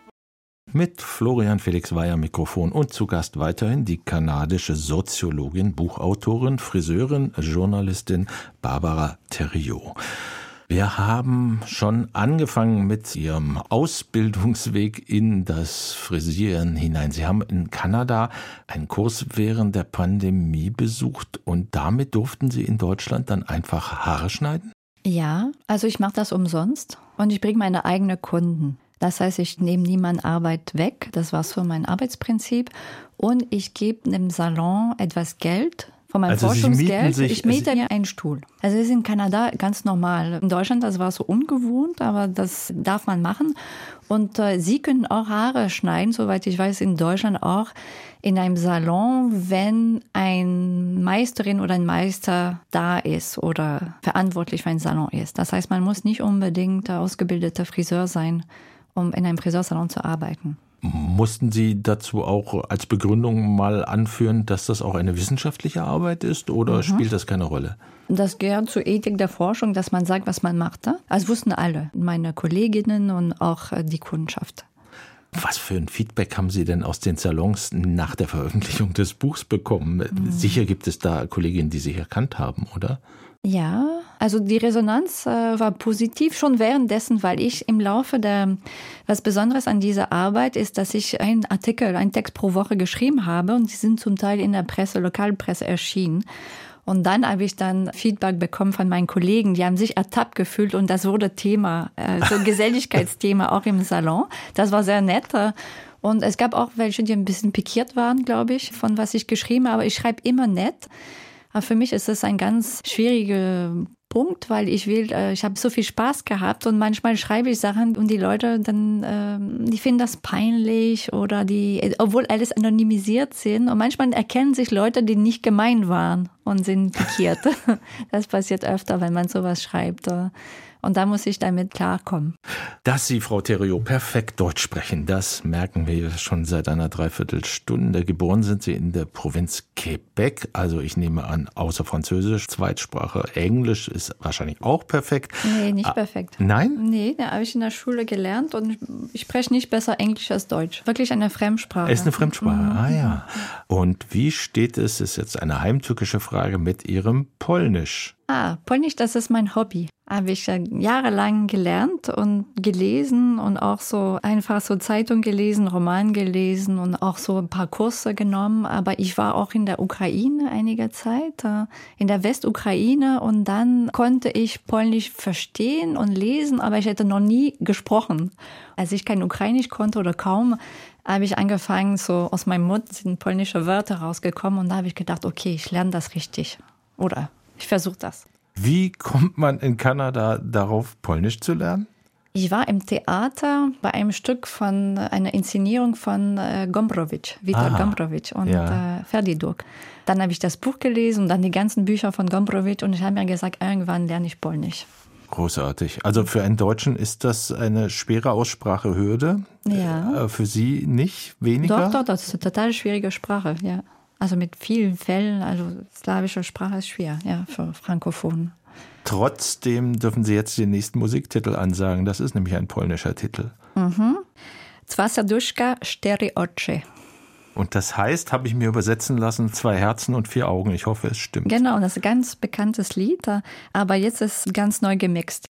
[SPEAKER 3] Mit Florian Felix Wey am Mikrofon und zu Gast weiterhin die kanadische Soziologin, Buchautorin, Friseurin, Journalistin Barbara Thériault. Wir haben schon angefangen mit Ihrem Ausbildungsweg in das Frisieren hinein. Sie haben in Kanada einen Kurs während der Pandemie besucht und damit durften Sie in Deutschland dann einfach Haare schneiden?
[SPEAKER 4] Ja, also ich mache das umsonst und ich bringe meine eigenen Kunden. Das heißt, ich nehme niemand Arbeit weg, das war so mein Arbeitsprinzip. Und ich gebe dem Salon etwas Geld, von meinem
[SPEAKER 3] also
[SPEAKER 4] Forschungsgeld.
[SPEAKER 3] Sich,
[SPEAKER 4] ich miete mir einen Stuhl. Also das ist in Kanada ganz normal. In Deutschland, das war so ungewohnt, aber das darf man machen. Und äh, Sie können auch Haare schneiden, soweit ich weiß, in Deutschland auch in einem Salon, wenn ein Meisterin oder ein Meister da ist oder verantwortlich für ein Salon ist. Das heißt, man muss nicht unbedingt ausgebildeter Friseur sein, um in einem Friseursalon zu arbeiten.
[SPEAKER 3] Mussten Sie dazu auch als Begründung mal anführen, dass das auch eine wissenschaftliche Arbeit ist oder mhm. spielt das keine Rolle?
[SPEAKER 4] Das gehört zur Ethik der Forschung, dass man sagt, was man macht. Das wussten alle, meine Kolleginnen und auch die Kundschaft.
[SPEAKER 3] Was für ein Feedback haben Sie denn aus den Salons nach der Veröffentlichung des Buchs bekommen? Mhm. Sicher gibt es da Kolleginnen, die sich erkannt haben, oder?
[SPEAKER 4] Ja, also die Resonanz äh, war positiv schon währenddessen, weil ich im Laufe der, was Besonderes an dieser Arbeit ist, dass ich einen Artikel, einen Text pro Woche geschrieben habe und die sind zum Teil in der Presse, Lokalpresse erschienen. Und dann habe ich dann Feedback bekommen von meinen Kollegen, die haben sich ertappt gefühlt und das wurde Thema, äh, so ein Geselligkeitsthema auch im Salon. Das war sehr nett. Und es gab auch welche, die ein bisschen pikiert waren, glaube ich, von was ich geschrieben habe. Ich schreibe immer nett. Aber für mich ist es ein ganz schwieriger Punkt, weil ich will, ich habe so viel Spaß gehabt und manchmal schreibe ich Sachen und die Leute dann, die finden das peinlich oder die, obwohl alles anonymisiert sind und manchmal erkennen sich Leute, die nicht gemein waren und sind pikiert. Das passiert öfter, wenn man sowas schreibt. Und da muss ich damit klarkommen.
[SPEAKER 3] Dass Sie, Frau Thériault, perfekt Deutsch sprechen, das merken wir schon seit einer Dreiviertelstunde. Geboren sind Sie in der Provinz Quebec, also ich nehme an, außer Französisch, Zweitsprache, Englisch ist wahrscheinlich auch perfekt.
[SPEAKER 4] Nee, nicht ah, perfekt.
[SPEAKER 3] Nein?
[SPEAKER 4] Nee, da habe ich in der Schule gelernt und ich spreche nicht besser Englisch als Deutsch. Wirklich eine Fremdsprache.
[SPEAKER 3] Es ist eine Fremdsprache, mhm. ah ja. Und wie steht es, ist jetzt eine heimtückische Frage, mit Ihrem Polnisch?
[SPEAKER 4] Ah, Polnisch, das ist mein Hobby. Habe ich jahrelang gelernt und gelesen und auch so einfach so Zeitung gelesen, Roman gelesen und auch so ein paar Kurse genommen. Aber ich war auch in der Ukraine einige Zeit, in der Westukraine und dann konnte ich Polnisch verstehen und lesen, aber ich hätte noch nie gesprochen. Als ich kein Ukrainisch konnte oder kaum, habe ich angefangen, so aus meinem Mund sind polnische Wörter rausgekommen und da habe ich gedacht, okay, ich lerne das richtig. Oder ich versuche das.
[SPEAKER 3] Wie kommt man in Kanada darauf, Polnisch zu lernen?
[SPEAKER 4] Ich war im Theater bei einem Stück von einer Inszenierung von äh, Gombrowicz, Witold Gombrowicz und ja. äh, Ferdinand. Dann habe ich das Buch gelesen und dann die ganzen Bücher von Gombrowicz und ich habe mir gesagt, irgendwann lerne ich Polnisch.
[SPEAKER 3] Großartig. Also für einen Deutschen ist das eine schwere Aussprachehürde.
[SPEAKER 4] Ja.
[SPEAKER 3] Äh, für Sie nicht weniger?
[SPEAKER 4] Doch, doch, das ist eine total schwierige Sprache, ja. Also mit vielen Fällen, also slawische Sprache ist schwer, ja, für Frankophonen.
[SPEAKER 3] Trotzdem dürfen Sie jetzt den nächsten Musiktitel ansagen. Das ist nämlich ein polnischer Titel.
[SPEAKER 4] Mhm. Dwa serduszka, cztery oczy.
[SPEAKER 3] Und das heißt, habe ich mir übersetzen lassen, zwei Herzen und vier Augen. Ich hoffe, es stimmt.
[SPEAKER 4] Genau, das ist ein ganz bekanntes Lied, aber jetzt ist es ganz neu gemixt.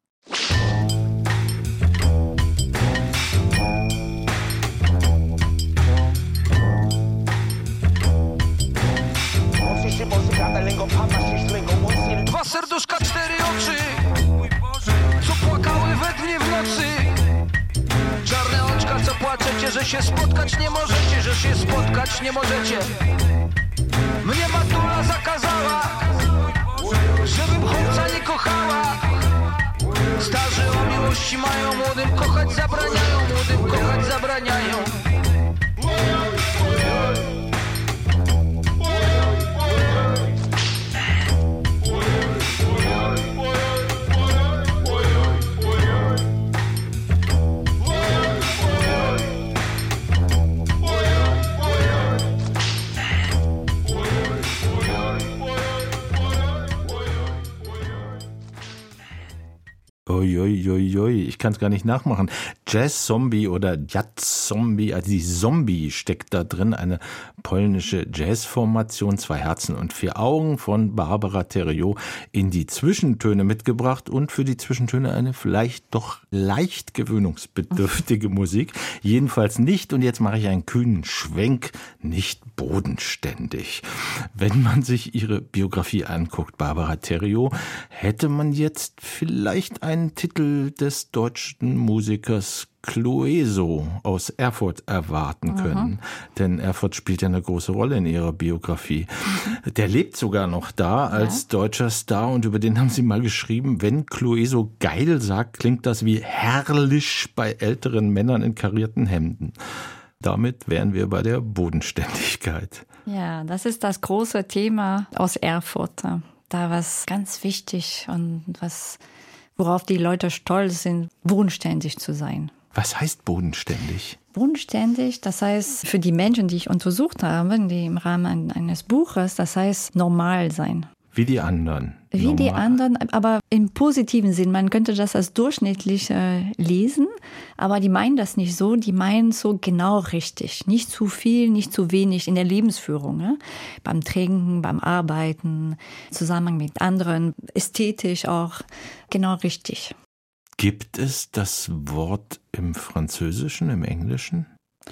[SPEAKER 7] Dwa serduszka, cztery oczy, co płakały we dnie w nocy. Czarne oczka, co płaczecie, że się spotkać nie możecie, że się spotkać nie możecie. Mnie matula zakazała, żebym chłopca nie kochała. Starzy o miłości mają, młodym kochać zabraniają, młodym kochać zabraniają.
[SPEAKER 3] Uiuiuiui, ich kann es gar nicht nachmachen. Jazz-Zombie oder Jazz-Zombie, also die Zombie steckt da drin, eine polnische Jazzformation, zwei Herzen und vier Augen von Barbara Thériault in die Zwischentöne mitgebracht und für die Zwischentöne eine vielleicht doch leicht gewöhnungsbedürftige Musik. Jedenfalls nicht, und jetzt mache ich einen kühnen Schwenk, nicht bodenständig. Wenn man sich ihre Biografie anguckt, Barbara Thériault, hätte man jetzt vielleicht einen Titel des deutschen Musikers Clueso aus Erfurt erwarten können. Mhm. Denn Erfurt spielt ja eine große Rolle in ihrer Biografie. Mhm. Der lebt sogar noch da als ja. deutscher Star, und über den haben sie mal geschrieben, wenn Clueso geil sagt, klingt das wie herrlich bei älteren Männern in karierten Hemden. Damit wären wir bei der Bodenständigkeit.
[SPEAKER 4] Ja, das ist das große Thema aus Erfurt. Da was ganz wichtig und was, worauf die Leute stolz sind, bodenständig zu sein.
[SPEAKER 3] Was heißt bodenständig?
[SPEAKER 4] Bodenständig, das heißt für die Menschen, die ich untersucht habe, die im Rahmen eines Buches, das heißt normal sein.
[SPEAKER 3] Wie die anderen.
[SPEAKER 4] Wie normal. Die anderen, aber im positiven Sinn. Man könnte das als durchschnittlich äh, lesen, aber die meinen das nicht so. Die meinen so genau richtig. Nicht zu viel, nicht zu wenig in der Lebensführung. Ne? Beim Trinken, beim Arbeiten, Zusammenhang mit anderen, ästhetisch auch genau richtig.
[SPEAKER 3] Gibt es das Wort im Französischen, im Englischen?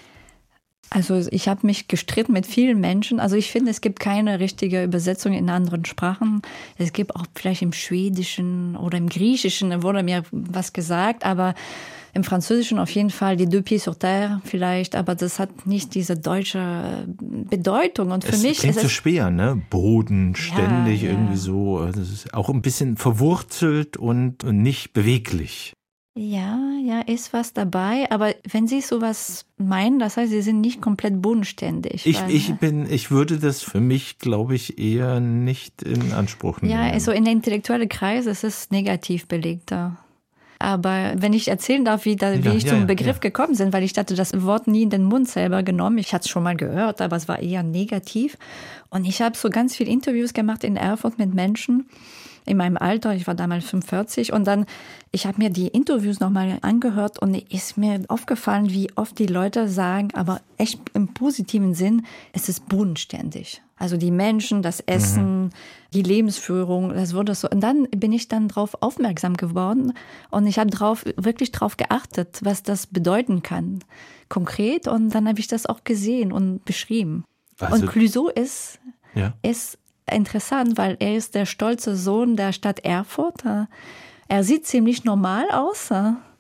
[SPEAKER 4] Also ich habe mich gestritten mit vielen Menschen. Also ich finde, es gibt keine richtige Übersetzung in anderen Sprachen. Es gibt auch vielleicht im Schwedischen oder im Griechischen, da wurde mir was gesagt, aber im Französischen auf jeden Fall die deux pieds sur terre vielleicht, aber das hat nicht diese deutsche Bedeutung. Und für
[SPEAKER 3] es
[SPEAKER 4] mich
[SPEAKER 3] klingt
[SPEAKER 4] ist
[SPEAKER 3] so
[SPEAKER 4] es
[SPEAKER 3] schwer, ne? Bodenständig,
[SPEAKER 4] ja,
[SPEAKER 3] irgendwie
[SPEAKER 4] ja.
[SPEAKER 3] so. Das ist auch ein bisschen verwurzelt und nicht beweglich.
[SPEAKER 4] Ja, ja, ist was dabei, aber wenn Sie sowas meinen, das heißt, Sie sind nicht komplett bodenständig.
[SPEAKER 3] Ich,
[SPEAKER 4] weil,
[SPEAKER 3] ich bin, ich würde das für mich, glaube ich, eher nicht in Anspruch nehmen.
[SPEAKER 4] Ja, also in der intellektuellen Kreis ist es negativ belegter. Aber wenn ich erzählen darf, wie, da, wie
[SPEAKER 3] ja,
[SPEAKER 4] ich
[SPEAKER 3] ja,
[SPEAKER 4] zum
[SPEAKER 3] ja,
[SPEAKER 4] Begriff
[SPEAKER 3] ja.
[SPEAKER 4] gekommen bin, weil ich hatte das Wort nie in den Mund selber genommen. Ich hatte es schon mal gehört, aber es war eher negativ. Und ich habe so ganz viele Interviews gemacht in Erfurt mit Menschen in meinem Alter. Ich war damals fünfundvierzig. Und dann, ich habe mir die Interviews nochmal angehört und ist mir aufgefallen, wie oft die Leute sagen, aber echt im positiven Sinn, es ist bodenständig. Also die Menschen, das Essen, mhm. die Lebensführung, das wurde so. Und dann bin ich dann drauf aufmerksam geworden und ich habe drauf, wirklich drauf geachtet, was das bedeuten kann, konkret. Und dann habe ich das auch gesehen und beschrieben. Also, und Clueso ist, ja. ist interessant, weil er ist der stolze Sohn der Stadt Erfurt. Er sieht ziemlich normal aus.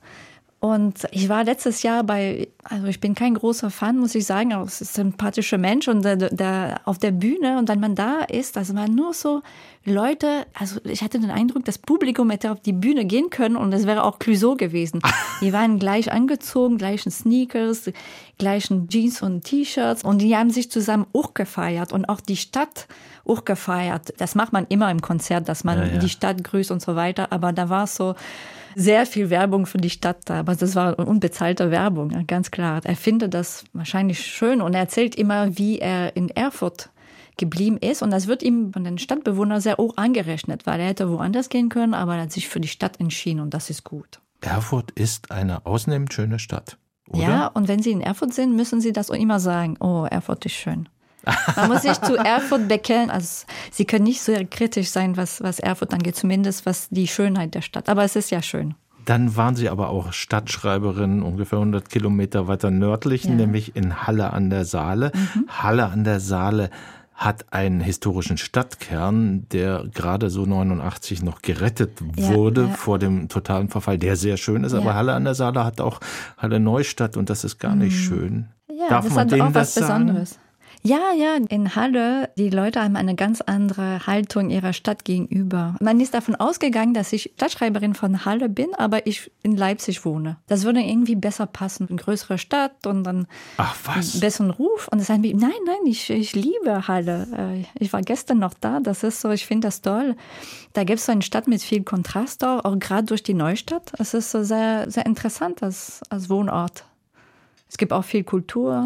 [SPEAKER 4] Und ich war letztes Jahr bei, also ich bin kein großer Fan, muss ich sagen, aber es ist ein sympathischer Mensch und der, der auf der Bühne und wenn man da ist, also waren nur so Leute, also ich hatte den Eindruck, das Publikum hätte auf die Bühne gehen können und es wäre auch Clueso gewesen. Die waren gleich angezogen, gleichen Sneakers, gleichen Jeans und T-Shirts und die haben sich zusammen hochgefeiert und auch die Stadt hochgefeiert. Das macht man immer im Konzert, dass man ja, ja. die Stadt grüßt und so weiter, aber da war es so sehr viel Werbung für die Stadt da, aber das war unbezahlte Werbung, ja, ganz klar. Er findet das wahrscheinlich schön und er erzählt immer, wie er in Erfurt geblieben ist und das wird ihm von den Stadtbewohnern sehr hoch angerechnet, weil er hätte woanders gehen können, aber er hat sich für die Stadt entschieden und das ist gut.
[SPEAKER 3] Erfurt ist eine ausnehmend schöne Stadt, oder?
[SPEAKER 4] Ja, und wenn Sie in Erfurt sind, müssen Sie das auch immer sagen, oh, Erfurt ist schön. Man muss sich zu Erfurt bekennen. Also, Sie können nicht so kritisch sein, was, was Erfurt angeht, zumindest was die Schönheit der Stadt. Aber es ist ja schön.
[SPEAKER 3] Dann waren Sie aber auch Stadtschreiberin ungefähr hundert Kilometer weiter nördlich, ja. nämlich in Halle an der Saale. Mhm. Halle an der Saale hat einen historischen Stadtkern, der gerade so neunundachtzig noch gerettet wurde ja, ja. vor dem totalen Verfall, der sehr schön ist. Ja. Aber Halle an der Saale hat auch Halle Neustadt und das ist gar nicht mhm. schön.
[SPEAKER 4] Ja,
[SPEAKER 3] Darf
[SPEAKER 4] das
[SPEAKER 3] man
[SPEAKER 4] hat
[SPEAKER 3] denen
[SPEAKER 4] auch was
[SPEAKER 3] das
[SPEAKER 4] Besonderes.
[SPEAKER 3] sagen?
[SPEAKER 4] Ja, ja, in Halle, die Leute haben eine ganz andere Haltung ihrer Stadt gegenüber. Man ist davon ausgegangen, dass ich Stadtschreiberin von Halle bin, aber ich in Leipzig wohne. Das würde irgendwie besser passen. Eine größere Stadt und dann
[SPEAKER 3] Ach, was?
[SPEAKER 4] einen besseren Ruf. Und das heißt, nein, nein, ich, ich liebe Halle. Ich war gestern noch da, das ist so, ich finde das toll. Da gibt es so eine Stadt mit viel Kontrast, auch, auch gerade durch die Neustadt. Es ist so sehr, sehr interessant als, als Wohnort. Es gibt auch viel Kultur.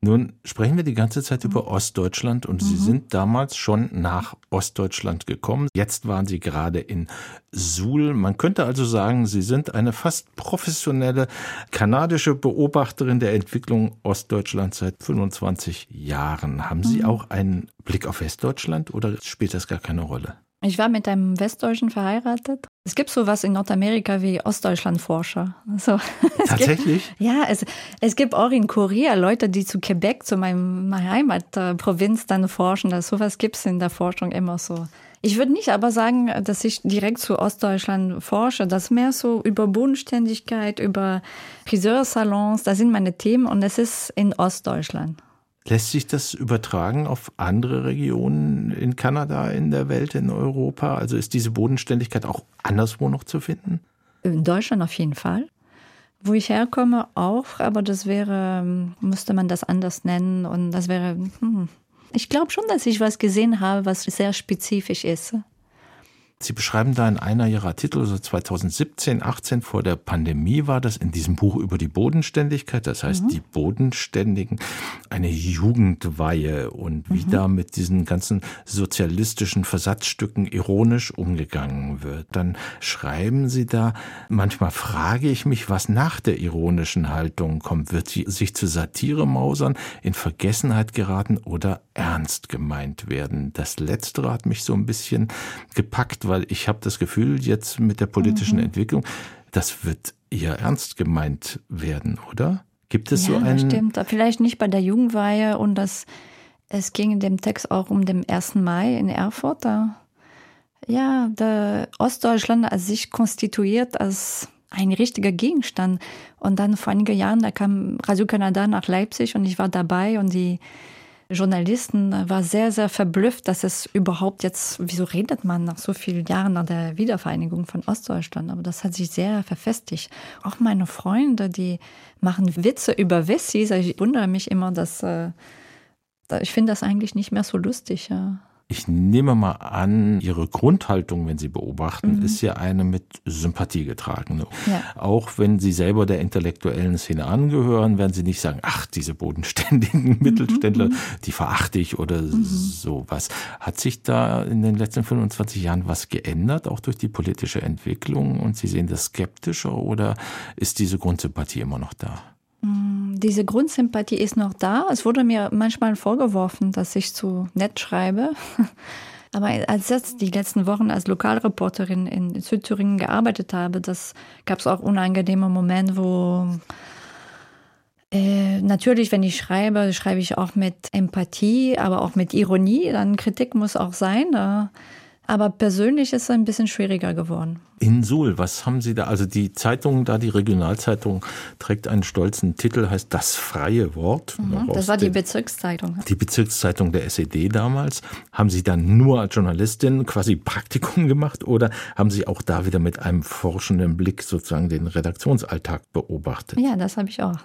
[SPEAKER 3] Nun sprechen wir die ganze Zeit über Ostdeutschland und mhm. Sie sind damals schon nach Ostdeutschland gekommen. Jetzt waren Sie gerade in Suhl. Man könnte also sagen, Sie sind eine fast professionelle kanadische Beobachterin der Entwicklung Ostdeutschlands seit fünfundzwanzig Jahren. Haben Sie mhm. auch einen Blick auf Westdeutschland oder spielt das gar keine Rolle?
[SPEAKER 4] Ich war mit einem Westdeutschen verheiratet. Es gibt sowas in Nordamerika wie Ostdeutschland-Forscher. Also,
[SPEAKER 3] Tatsächlich?
[SPEAKER 4] Gibt, ja, es, es gibt auch in Korea Leute, die zu Quebec, zu meinem, meiner Heimatprovinz dann forschen. Das, sowas gibt es in der Forschung immer so. Ich würde nicht aber sagen, dass ich direkt zu Ostdeutschland forsche. Das ist mehr so über Bodenständigkeit, über Friseursalons. Das sind meine Themen und es ist in Ostdeutschland.
[SPEAKER 3] Lässt sich das übertragen auf andere Regionen in Kanada, in der Welt, in Europa? Also ist diese Bodenständigkeit auch anderswo noch zu finden?
[SPEAKER 4] In Deutschland auf jeden Fall. Wo ich herkomme auch, aber das wäre, müsste man das anders nennen. Und das wäre, hm. ich glaube schon, dass ich was gesehen habe, was sehr spezifisch ist.
[SPEAKER 3] Sie beschreiben da in einer Ihrer Titel, also zweitausendsiebzehn, achtzehn, vor der Pandemie war das, in diesem Buch über die Bodenständigkeit, das heißt mhm. die Bodenständigen, eine Jugendweihe und wie mhm. da mit diesen ganzen sozialistischen Versatzstücken ironisch umgegangen wird. Dann schreiben Sie da, manchmal frage ich mich, was nach der ironischen Haltung kommt. Wird sie sich zu Satire mausern, in Vergessenheit geraten oder ernst gemeint werden? Das Letztere hat mich so ein bisschen gepackt, weil ich habe das Gefühl, jetzt mit der politischen mhm. Entwicklung, das wird eher ernst gemeint werden, oder? Gibt es
[SPEAKER 4] ja,
[SPEAKER 3] so einen...
[SPEAKER 4] Ja, stimmt. Vielleicht nicht bei der Jugendweihe und das, es ging in dem Text auch um den ersten Mai in Erfurt. Da, ja, der Ostdeutschland als sich konstituiert als ein richtiger Gegenstand. Und dann vor einigen Jahren, da kam Radio Kanada nach Leipzig und ich war dabei und die Journalisten war sehr, sehr verblüfft, dass es überhaupt jetzt, wieso redet man nach so vielen Jahren nach der Wiedervereinigung von Ostdeutschland? Aber das hat sich sehr verfestigt. Auch meine Freunde, die machen Witze über Wessis. Ich wundere mich immer, dass äh, ich finde das eigentlich nicht mehr so lustig. Ja.
[SPEAKER 3] Ich nehme mal an, Ihre Grundhaltung, wenn Sie beobachten, mhm. ist ja eine mit Sympathie getragene. Ja. Auch wenn Sie selber der intellektuellen Szene angehören, werden Sie nicht sagen, ach, diese bodenständigen mhm. Mittelständler, die verachte ich oder mhm. sowas. Hat sich da in den letzten fünfundzwanzig Jahren was geändert, auch durch die politische Entwicklung? Und Sie sehen das skeptischer oder ist diese Grundsympathie immer noch da?
[SPEAKER 4] Diese Grundsympathie ist noch da. Es wurde mir manchmal vorgeworfen, dass ich zu nett schreibe. Aber als ich die letzten Wochen als Lokalreporterin in Südthüringen gearbeitet habe, das gab es auch unangenehme Momente, wo äh, natürlich, wenn ich schreibe, schreibe ich auch mit Empathie, aber auch mit Ironie. Dann Kritik muss auch sein. Da. Aber persönlich ist es ein bisschen schwieriger geworden.
[SPEAKER 3] In Suhl, was haben Sie da? Also die Zeitung da, die Regionalzeitung, trägt einen stolzen Titel, heißt Das freie Wort.
[SPEAKER 4] Mhm, das war die Bezirkszeitung.
[SPEAKER 3] Die Bezirkszeitung der S E D damals. Haben Sie dann nur als Journalistin quasi Praktikum gemacht oder haben Sie auch da wieder mit einem forschenden Blick sozusagen den Redaktionsalltag beobachtet?
[SPEAKER 4] Ja, das habe ich auch.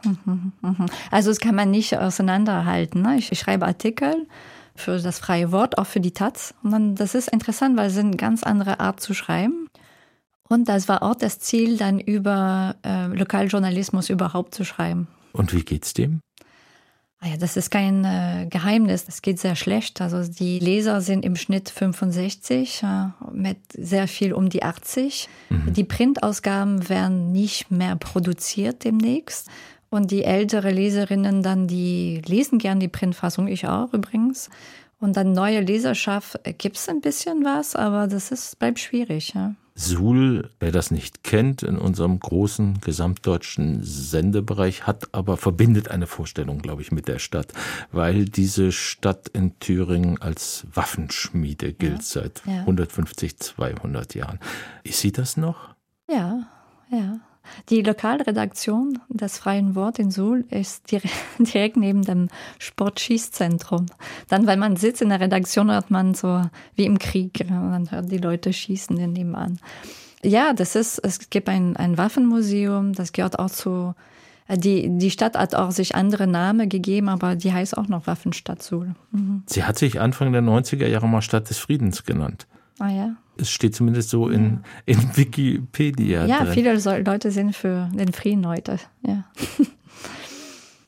[SPEAKER 4] Also das kann man nicht auseinanderhalten. Ich schreibe Artikel für das freie Wort, auch für die Taz. Und dann, das ist interessant, weil es ist eine ganz andere Art zu schreiben. Und das war auch das Ziel, dann über äh, Lokaljournalismus überhaupt zu schreiben.
[SPEAKER 3] Und wie geht's dem?
[SPEAKER 4] Ah ja, das ist kein äh, Geheimnis. Das geht sehr schlecht. Also die Leser sind im Schnitt fünfundsechzig, äh, mit sehr viel um die achtzig. Mhm. Die Printausgaben werden nicht mehr produziert demnächst. Und die ältere Leserinnen dann, die lesen gern die Printfassung, ich auch übrigens. Und dann neue Leserschaft gibt es ein bisschen was, aber das ist, bleibt schwierig. Ja.
[SPEAKER 3] Suhl, wer das nicht kennt, in unserem großen gesamtdeutschen Sendebereich, hat aber verbindet eine Vorstellung, glaube ich, mit der Stadt, weil diese Stadt in Thüringen als Waffenschmiede gilt ja, seit ja. hundertfünfzig, zweihundert Jahren. Ist sie das noch?
[SPEAKER 4] Ja, ja. Die Lokalredaktion des Freien Wort in Suhl ist direkt neben dem Sportschießzentrum. Dann, weil man sitzt in der Redaktion, hört man so wie im Krieg. Man hört die Leute schießen nebenan. Ja, das ist, es gibt ein, ein Waffenmuseum, das gehört auch zu, die, die Stadt hat auch sich andere Namen gegeben, aber die heißt auch noch Waffenstadt Suhl. Mhm.
[SPEAKER 3] Sie hat sich Anfang der neunziger Jahre mal Stadt des Friedens genannt.
[SPEAKER 4] Ah ja.
[SPEAKER 3] Es steht zumindest so in, in Wikipedia
[SPEAKER 4] ja,
[SPEAKER 3] drin.
[SPEAKER 4] Viele Leute sind für den Frieden heute. Ja.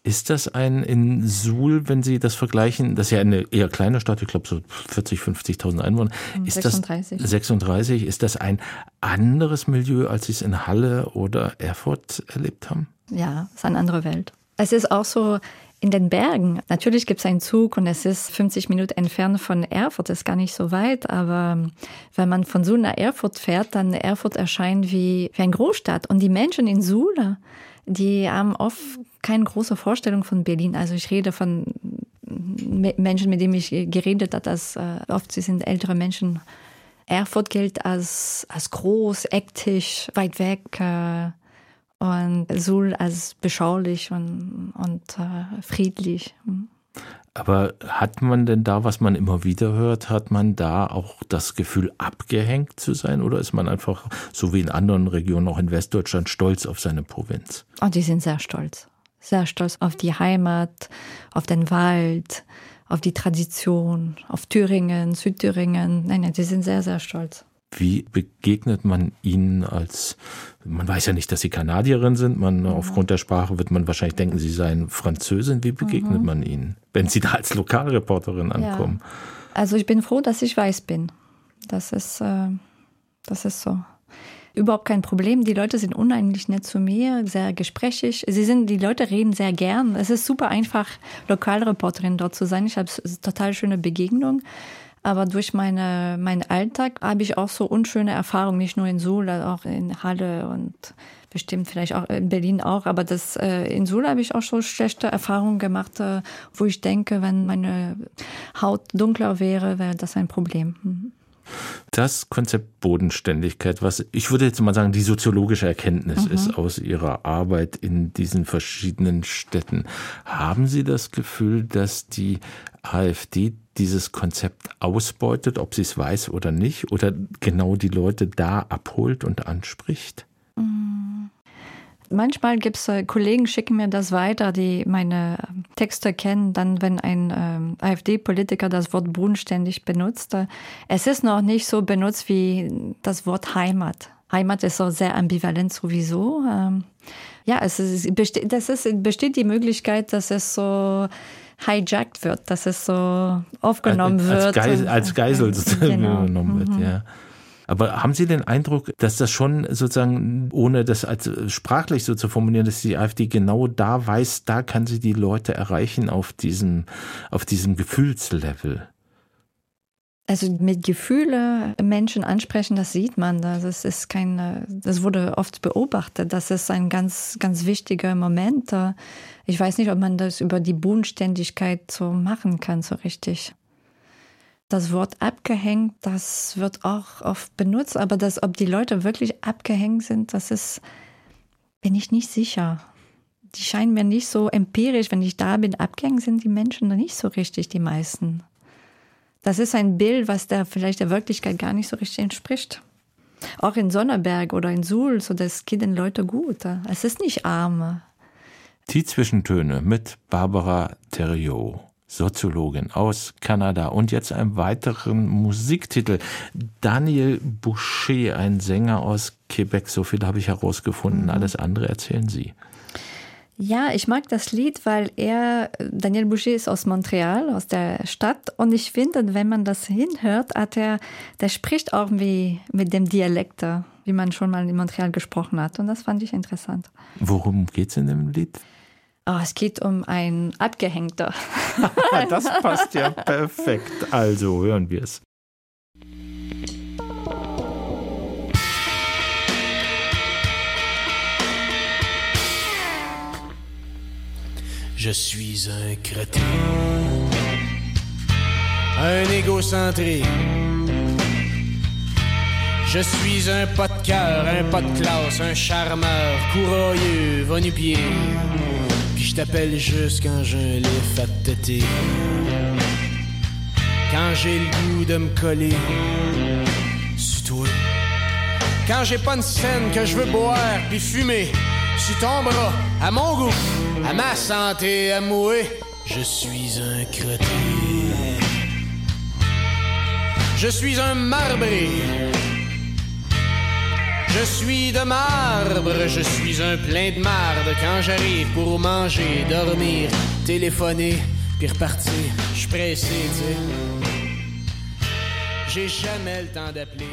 [SPEAKER 3] Ist das ein in Suhl, wenn Sie das vergleichen, das ist ja eine eher kleine Stadt, ich glaube so vierzig, fünfzigtausend Einwohner. Ist
[SPEAKER 4] sechsunddreißig.
[SPEAKER 3] Das sechsunddreißig, ist das ein anderes Milieu, als Sie es in Halle oder Erfurt erlebt haben?
[SPEAKER 4] Ja, es ist eine andere Welt. Es ist auch so in den Bergen. Natürlich gibt es einen Zug und es ist fünfzig Minuten entfernt von Erfurt, das ist gar nicht so weit, aber wenn man von Suhl nach Erfurt fährt, dann Erfurt erscheint wie, wie eine Großstadt. Und die Menschen in Suhl, die haben oft keine große Vorstellung von Berlin. Also ich rede von Menschen, mit denen ich geredet habe, dass äh, oft sie sind ältere Menschen. Erfurt gilt als, als groß, ektig, weit weg äh, und Suhl als beschaulich und, und äh, friedlich.
[SPEAKER 3] Aber hat man denn da, was man immer wieder hört, hat man da auch das Gefühl, abgehängt zu sein? Oder ist man einfach, so wie in anderen Regionen, auch in Westdeutschland, stolz auf seine Provinz?
[SPEAKER 4] Oh, die sind sehr stolz. Sehr stolz auf die Heimat, auf den Wald, auf die Tradition, auf Thüringen, Südthüringen. Nein, nein, die sind sehr, sehr stolz.
[SPEAKER 3] Wie begegnet man Ihnen als, man weiß ja nicht, dass Sie Kanadierin sind, man, ja. Aufgrund der Sprache wird man wahrscheinlich denken, Sie seien Französin. Wie begegnet mhm. man Ihnen, wenn Sie da als Lokalreporterin ankommen?
[SPEAKER 4] Ja. Also ich bin froh, dass ich weiß bin. Das ist, äh, das ist so. Überhaupt kein Problem. Die Leute sind unheimlich nett zu mir, sehr gesprächig. Sie sind, die Leute reden sehr gern. Es ist super einfach, Lokalreporterin dort zu sein. Ich habe eine total schöne Begegnung. Aber durch meine, meinen Alltag habe ich auch so unschöne Erfahrungen, nicht nur in Suhl, auch in Halle und bestimmt vielleicht auch in Berlin auch. Aber das, äh, in Suhl habe ich auch so schlechte Erfahrungen gemacht, äh, wo ich denke, wenn meine Haut dunkler wäre, wäre das ein Problem. Mhm.
[SPEAKER 3] Das Konzept Bodenständigkeit, was ich würde jetzt mal sagen, die soziologische Erkenntnis
[SPEAKER 4] Mhm.
[SPEAKER 3] ist aus Ihrer Arbeit in diesen verschiedenen Städten. Haben Sie das Gefühl, dass die AfD dieses Konzept ausbeutet, ob sie es weiß oder nicht, oder genau die Leute da abholt und anspricht?
[SPEAKER 4] Manchmal gibt es äh, Kollegen, schicken mir das weiter, die meine Texte kennen, dann wenn ein ähm, AfD-Politiker das Wort bodenständig benutzt. Äh, es ist noch nicht so benutzt wie das Wort Heimat. Heimat ist so sehr ambivalent sowieso. Ähm, ja, es ist, besteht, das ist, besteht die Möglichkeit, dass es so hijackt wird, dass es so aufgenommen
[SPEAKER 3] als,
[SPEAKER 4] wird.
[SPEAKER 3] Als Geisel, als Geisel
[SPEAKER 4] genau.
[SPEAKER 3] genommen wird,
[SPEAKER 4] mhm.
[SPEAKER 3] ja. Aber haben Sie den Eindruck, dass das schon sozusagen, ohne das als sprachlich so zu formulieren, dass die AfD genau da weiß, da kann sie die Leute erreichen auf diesem, auf diesem Gefühlslevel?
[SPEAKER 4] Also mit Gefühle Menschen ansprechen, das sieht man. Das ist kein, das wurde oft beobachtet. Das ist ein ganz, ganz wichtiger Moment. Ich weiß nicht, ob man das über die Bodenständigkeit so machen kann, so richtig. Das Wort abgehängt, das wird auch oft benutzt, aber das, ob die Leute wirklich abgehängt sind, das ist, bin ich nicht sicher. Die scheinen mir nicht so empirisch, wenn ich da bin, abgehängt sind die Menschen nicht so richtig, die meisten. Das ist ein Bild, was der vielleicht der Wirklichkeit gar nicht so richtig entspricht. Auch in Sonneberg oder in Suhl, so das geht den Leuten gut. Es ist nicht arm.
[SPEAKER 3] Die Zwischentöne mit Barbara Thériault, Soziologin aus Kanada. Und jetzt einen weiteren Musiktitel. Daniel Boucher, ein Sänger aus Quebec. So viel habe ich herausgefunden.
[SPEAKER 4] Mhm.
[SPEAKER 3] Alles andere erzählen Sie.
[SPEAKER 4] Ja, ich mag das Lied, weil er, Daniel Boucher ist aus Montreal, aus der Stadt. Und ich finde, wenn man das hinhört, hat er, der spricht auch wie mit dem Dialekt, wie man schon mal in Montreal gesprochen hat. Und das fand ich interessant.
[SPEAKER 3] Worum geht's in dem Lied?
[SPEAKER 4] Oh, es geht um einen Abgehängter.
[SPEAKER 3] Das passt ja perfekt. Also hören wir es.
[SPEAKER 8] Je suis un crétin, un égocentré. Je suis un pas de cœur, un pas de classe, un charmeur, courroyeux, va-nu-pied. Puis je t'appelle juste quand j'ai un lift à te têter. Quand j'ai le goût de me coller sur toi. Quand j'ai pas une scène que je veux boire puis fumer sur ton bras, à mon goût, à ma santé, à moi, je suis un crétin. Je suis un marbré. Je suis de marbre, je suis un plein de marde. Quand j'arrive pour manger, dormir, téléphoner, puis repartir, je suis pressé, tu sais. J'ai jamais le temps d'appeler.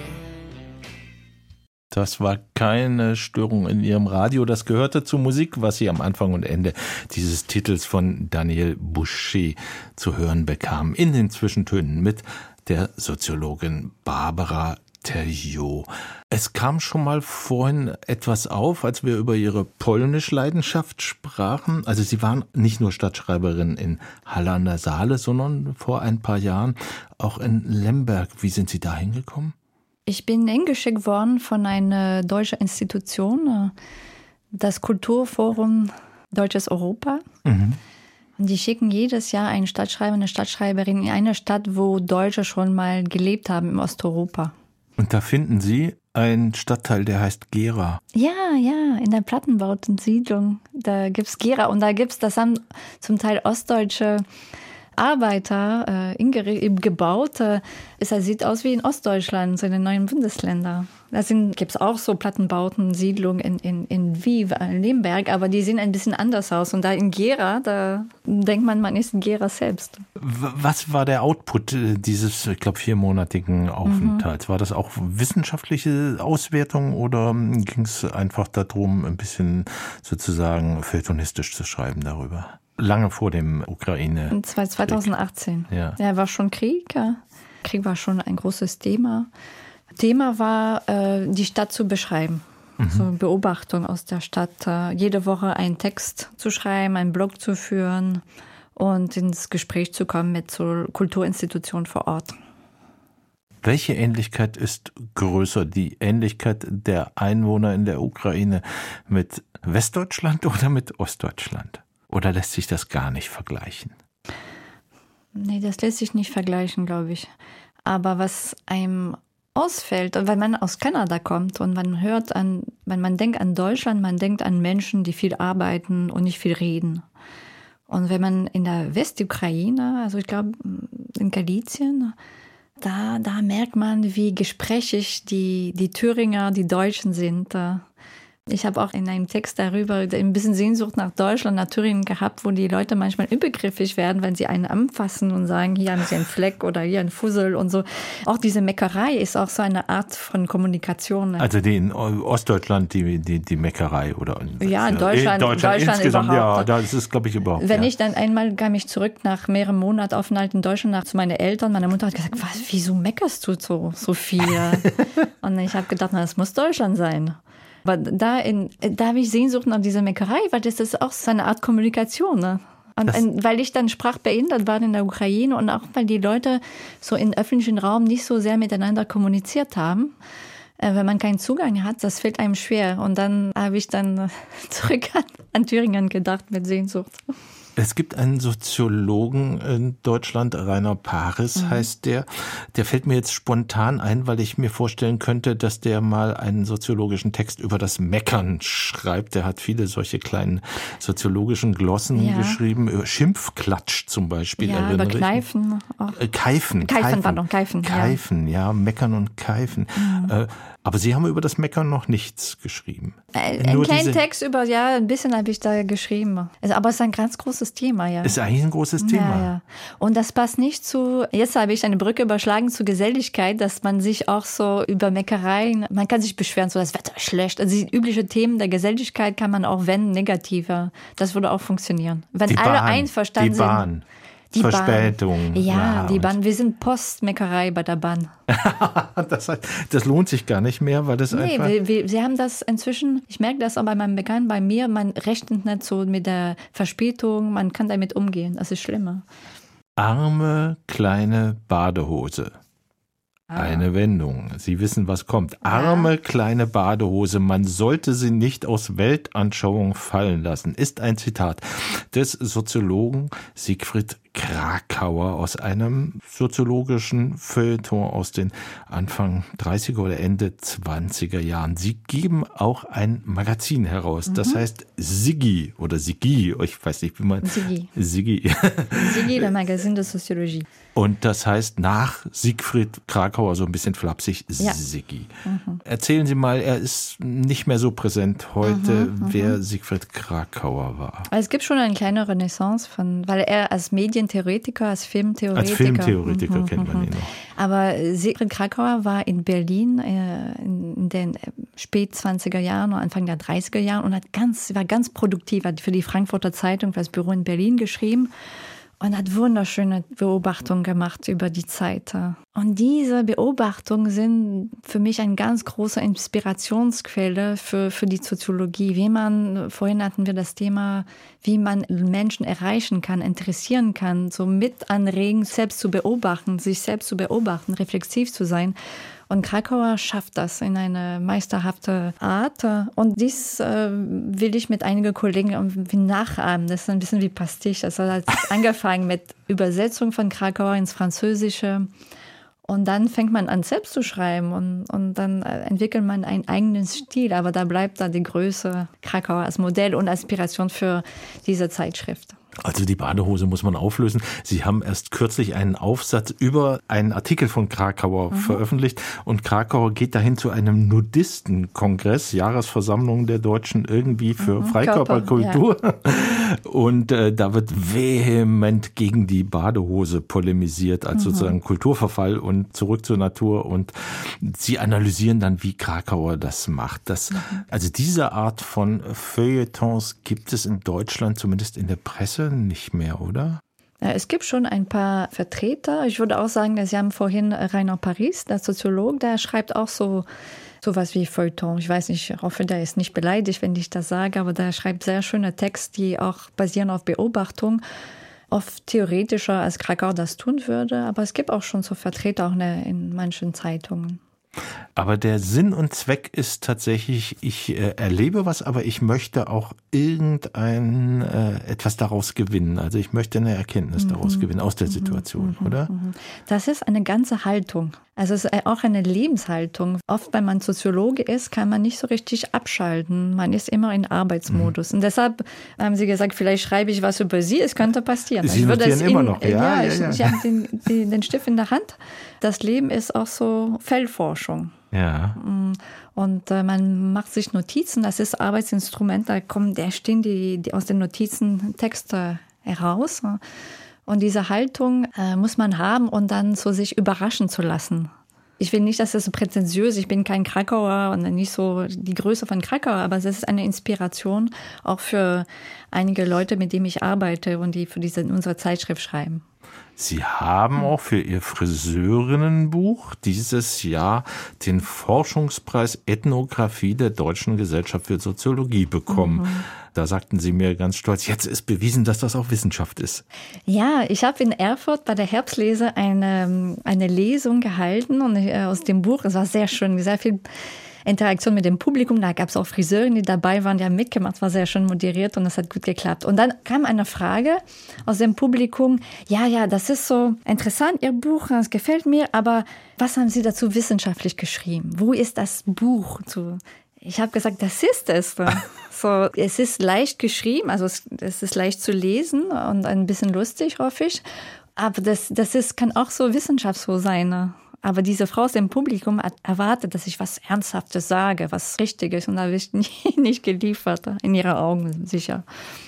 [SPEAKER 3] Das war keine Störung in Ihrem Radio. Das gehörte zur Musik, was Sie am Anfang und Ende dieses Titels von Daniel Boucher zu hören bekamen. In den Zwischentönen mit der Soziologin Barbara Terjot. Es kam schon mal vorhin etwas auf, als wir über Ihre Polnisch-Leidenschaft sprachen. Also Sie waren nicht nur Stadtschreiberin in Halle an der Saale, sondern vor ein paar Jahren auch in Lemberg. Wie sind Sie da hingekommen?
[SPEAKER 4] Ich bin hingeschickt worden von einer deutschen Institution, das Kulturforum Deutsches Europa. Mhm. Die schicken jedes Jahr einen Stadtschreiber, eine Stadtschreiberin in eine Stadt, wo Deutsche schon mal gelebt haben in Osteuropa.
[SPEAKER 3] Und da finden Sie einen Stadtteil, der heißt Gera.
[SPEAKER 4] Ja, ja, in der Plattenbautensiedlung. Da gibt es Gera und da gibt es, das haben zum Teil ostdeutsche Arbeiter äh, gebaut. Äh, es sieht aus wie in Ostdeutschland, so in den neuen Bundesländern. Da gibt es auch so Plattenbauten, Siedlungen in, in, in Wie, in Lemberg, aber die sehen ein bisschen anders aus. Und da in Gera, da denkt man, man ist in Gera selbst.
[SPEAKER 3] Was war der Output dieses, ich glaube, viermonatigen Aufenthalts? Mhm. War das auch wissenschaftliche Auswertung oder ging es einfach darum, ein bisschen sozusagen feuilletonistisch zu schreiben darüber? Lange vor dem Ukraine.
[SPEAKER 4] zwanzig achtzehn. Ja. Ja, war schon Krieg. Ja. Krieg war schon ein großes Thema. Thema war, äh, die Stadt zu beschreiben. Mhm. So Beobachtung aus der Stadt. Äh, jede Woche einen Text zu schreiben, einen Blog zu führen und ins Gespräch zu kommen mit so Kulturinstitutionen vor Ort.
[SPEAKER 3] Welche Ähnlichkeit ist größer? Die Ähnlichkeit der Einwohner in der Ukraine mit Westdeutschland oder mit Ostdeutschland? Oder lässt sich das gar nicht vergleichen?
[SPEAKER 4] Nee, das lässt sich nicht vergleichen, glaube ich. Aber was einem ausfällt, wenn man aus Kanada kommt und man hört an, wenn man denkt an Deutschland, man denkt an Menschen, die viel arbeiten und nicht viel reden. Und wenn man in der Westukraine, also ich glaube in Galizien, da, da merkt man, wie gesprächig die, die Thüringer, die Deutschen sind. Ich habe auch in einem Text darüber ein bisschen Sehnsucht nach Deutschland, nach Thüringen gehabt, wo die Leute manchmal übergriffig werden, wenn sie einen anfassen und sagen, hier haben sie einen Fleck oder hier einen Fussel und so. Auch diese Meckerei ist auch so eine Art von Kommunikation.
[SPEAKER 3] Also die in Ostdeutschland, die, die, die Meckerei oder
[SPEAKER 4] ja, in Deutschland,
[SPEAKER 3] Deutschland, Deutschland
[SPEAKER 4] insgesamt,
[SPEAKER 3] ja, das ist, glaube ich, überhaupt.
[SPEAKER 4] Wenn
[SPEAKER 3] ja.
[SPEAKER 4] ich dann einmal kam ich zurück nach mehreren Monaten Aufenthalt in Deutschland nach zu meinen Eltern, meine Mutter hat gesagt, was, wieso meckerst du so, so viel? Und ich habe gedacht, na, das muss Deutschland sein. Aber da, in, da habe ich Sehnsucht nach dieser Meckerei, weil das ist auch so eine Art Kommunikation. Ne? Und, und weil ich dann sprachbehindert war in der Ukraine und auch weil die Leute so im öffentlichen Raum nicht so sehr miteinander kommuniziert haben, äh, wenn man keinen Zugang hat, das fällt einem schwer. Und dann habe ich dann zurück an, an Thüringen gedacht mit Sehnsucht.
[SPEAKER 3] Es gibt einen Soziologen in Deutschland, Rainer Paris mhm. heißt der. Der fällt mir jetzt spontan ein, weil ich mir vorstellen könnte, dass der mal einen soziologischen Text über das Meckern schreibt. Der hat viele solche kleinen soziologischen Glossen ja. geschrieben. Über Schimpfklatsch zum Beispiel.
[SPEAKER 4] Ja, über Kneifen. Auch.
[SPEAKER 3] Äh, Keifen.
[SPEAKER 4] Keifen, Keifen, pardon, Keifen.
[SPEAKER 3] Keifen, ja, ja Meckern und Keifen. Mhm. Äh, aber Sie haben über das Meckern noch nichts geschrieben.
[SPEAKER 4] Ein, ein kleinen Text über, ja, ein bisschen habe ich da geschrieben. Also, aber es ist ein ganz großes Thema, ja.
[SPEAKER 3] Ist eigentlich ein großes Thema.
[SPEAKER 4] Ja, ja. Und das passt nicht zu, jetzt habe ich eine Brücke überschlagen zur Geselligkeit, dass man sich auch so über Meckereien, man kann sich beschweren, so das Wetter ist schlecht. Also die üblichen Themen der Geselligkeit kann man auch wenden, negativer. Das würde auch funktionieren. Wenn
[SPEAKER 3] die
[SPEAKER 4] alle
[SPEAKER 3] Bahn,
[SPEAKER 4] einverstanden
[SPEAKER 3] die Bahn.
[SPEAKER 4] sind. Die
[SPEAKER 3] Verspätung.
[SPEAKER 4] Bahn. Ja, ja, die Bahn. Wir sind Postmeckerei bei der Bahn.
[SPEAKER 3] das, heißt, das lohnt sich gar nicht mehr, weil das
[SPEAKER 4] nee,
[SPEAKER 3] einfach...
[SPEAKER 4] Nee, wir, sie haben das inzwischen, ich merke das auch bei meinem Bekannten, bei mir, man rechnet nicht so mit der Verspätung, man kann damit umgehen, das ist schlimmer.
[SPEAKER 3] Arme, kleine Badehose. Ah. Eine Wendung. Sie wissen, was kommt. Arme, ja. kleine Badehose, man sollte sie nicht aus Weltanschauung fallen lassen, ist ein Zitat des Soziologen Siegfried Kress. Krakauer aus einem soziologischen Feuilleton aus den Anfang dreißiger oder Ende zwanziger Jahren. Sie geben auch ein Magazin heraus, das mhm. heißt Siggi oder Siggi, ich weiß nicht, wie man...
[SPEAKER 4] Siggi.
[SPEAKER 3] Siggi.
[SPEAKER 4] Siggi, der Magazin de Soziologie.
[SPEAKER 3] Und das heißt nach Siegfried Krakauer, so ein bisschen flapsig, ja. Siggi. Mhm. Erzählen Sie mal, er ist nicht mehr so präsent heute, mhm, wer Siegfried Krakauer war.
[SPEAKER 4] Es gibt schon eine kleine Renaissance, von, weil er als Medientheoretiker, als Filmtheoretiker...
[SPEAKER 3] Als Filmtheoretiker mhm, kennt man ihn noch.
[SPEAKER 4] Aber Siegfried Krakauer war in Berlin äh, in den spät zwanziger Jahren oder Anfang der dreißiger Jahren und hat ganz, war ganz produktiv, hat für die Frankfurter Zeitung, für das Büro in Berlin geschrieben. Und hat wunderschöne Beobachtungen gemacht über die Zeit. Und diese Beobachtungen sind für mich eine ganz große Inspirationsquelle für, für die Soziologie. Wie man, vorhin hatten wir das Thema, wie man Menschen erreichen kann, interessieren kann, so mit anregen, selbst zu beobachten, sich selbst zu beobachten, reflexiv zu sein. Und Krakauer schafft das in eine meisterhafte Art. Und dies äh, will ich mit einigen Kollegen irgendwie nachahmen. Das ist ein bisschen wie Pastiche. Also hat angefangen mit Übersetzung von Krakauer ins Französische. Und dann fängt man an, selbst zu schreiben. Und, und dann entwickelt man einen eigenen Stil. Aber da bleibt da die Größe Krakauer als Modell und Inspiration für diese Zeitschrift.
[SPEAKER 3] Also die Badehose muss man auflösen. Sie haben erst kürzlich einen Aufsatz über einen Artikel von Krakauer mhm. veröffentlicht und Krakauer geht dahin zu einem Nudistenkongress, Jahresversammlung der Deutschen irgendwie für mhm. Freikörperkultur. Ja. Und äh, da wird vehement gegen die Badehose polemisiert, als mhm. sozusagen Kulturverfall und zurück zur Natur. Und Sie analysieren dann, wie Krakauer das macht. Das, mhm. Also diese Art von Feuilletons gibt es in Deutschland, zumindest in der Presse, nicht mehr, oder?
[SPEAKER 4] Es gibt schon ein paar Vertreter. Ich würde auch sagen, dass Sie haben vorhin Rainer Paris, der Soziologe, der schreibt auch so sowas wie Feuilleton. Ich weiß nicht, ich hoffe, der ist nicht beleidigt, wenn ich das sage, aber der schreibt sehr schöne Texte, die auch basieren auf Beobachtung. Oft theoretischer, als Krakauer das tun würde, aber es gibt auch schon so Vertreter auch in manchen Zeitungen.
[SPEAKER 3] Aber der Sinn und Zweck ist tatsächlich, ich äh, erlebe was, aber ich möchte auch irgendein äh, etwas daraus gewinnen. Also ich möchte eine Erkenntnis mhm. daraus gewinnen, aus der Situation, mhm. oder?
[SPEAKER 4] Das ist eine ganze Haltung. Also es ist auch eine Lebenshaltung. Oft, wenn man Soziologe ist, kann man nicht so richtig abschalten. Man ist immer in Arbeitsmodus. Mhm. Und deshalb haben Sie gesagt, vielleicht schreibe ich was über Sie. Es könnte passieren.
[SPEAKER 3] Sie notieren immer noch. Ja,
[SPEAKER 4] ja,
[SPEAKER 3] ja,
[SPEAKER 4] ich,
[SPEAKER 3] ja.
[SPEAKER 4] ich habe den, den, den Stift in der Hand. Das Leben ist auch so Feldforschung.
[SPEAKER 3] Ja.
[SPEAKER 4] Und äh, man macht sich Notizen. Das ist Arbeitsinstrument. Da kommen, da stehen die, die aus den Notizen Texte heraus. Und diese Haltung äh, muss man haben und dann so sich überraschen zu lassen. Ich will nicht, dass das so prätentiös ist. Ich bin kein Krakauer und nicht so die Größe von Krakauer, aber es ist eine Inspiration auch für einige Leute, mit denen ich arbeite und die für diese, unsere Zeitschrift schreiben.
[SPEAKER 3] Sie haben auch für Ihr Friseurinnenbuch dieses Jahr den Forschungspreis Ethnographie der Deutschen Gesellschaft für Soziologie bekommen. Mhm. Da sagten Sie mir ganz stolz, jetzt ist bewiesen, dass das auch Wissenschaft ist.
[SPEAKER 4] Ja, ich habe in Erfurt bei der Herbstlese eine, eine Lesung gehalten und aus dem Buch, es war sehr schön, sehr viel Interaktion mit dem Publikum. Da gab es auch Friseurinnen, die dabei waren, die haben mitgemacht, war sehr schön moderiert und das hat gut geklappt. Und dann kam eine Frage aus dem Publikum, ja, ja, das ist so interessant, Ihr Buch, das gefällt mir, aber was haben Sie dazu wissenschaftlich geschrieben? Wo ist das Buch? Ich habe gesagt, das ist es. So, es ist leicht geschrieben, also es, es ist leicht zu lesen und ein bisschen lustig, hoffe ich. Aber das, das ist, kann auch so wissenschaftsvoll sein. Aber diese Frau aus dem Publikum hat erwartet, dass ich was Ernsthaftes sage, was Richtiges. Und da habe ich nicht, nicht geliefert, in ihre Augen sicher.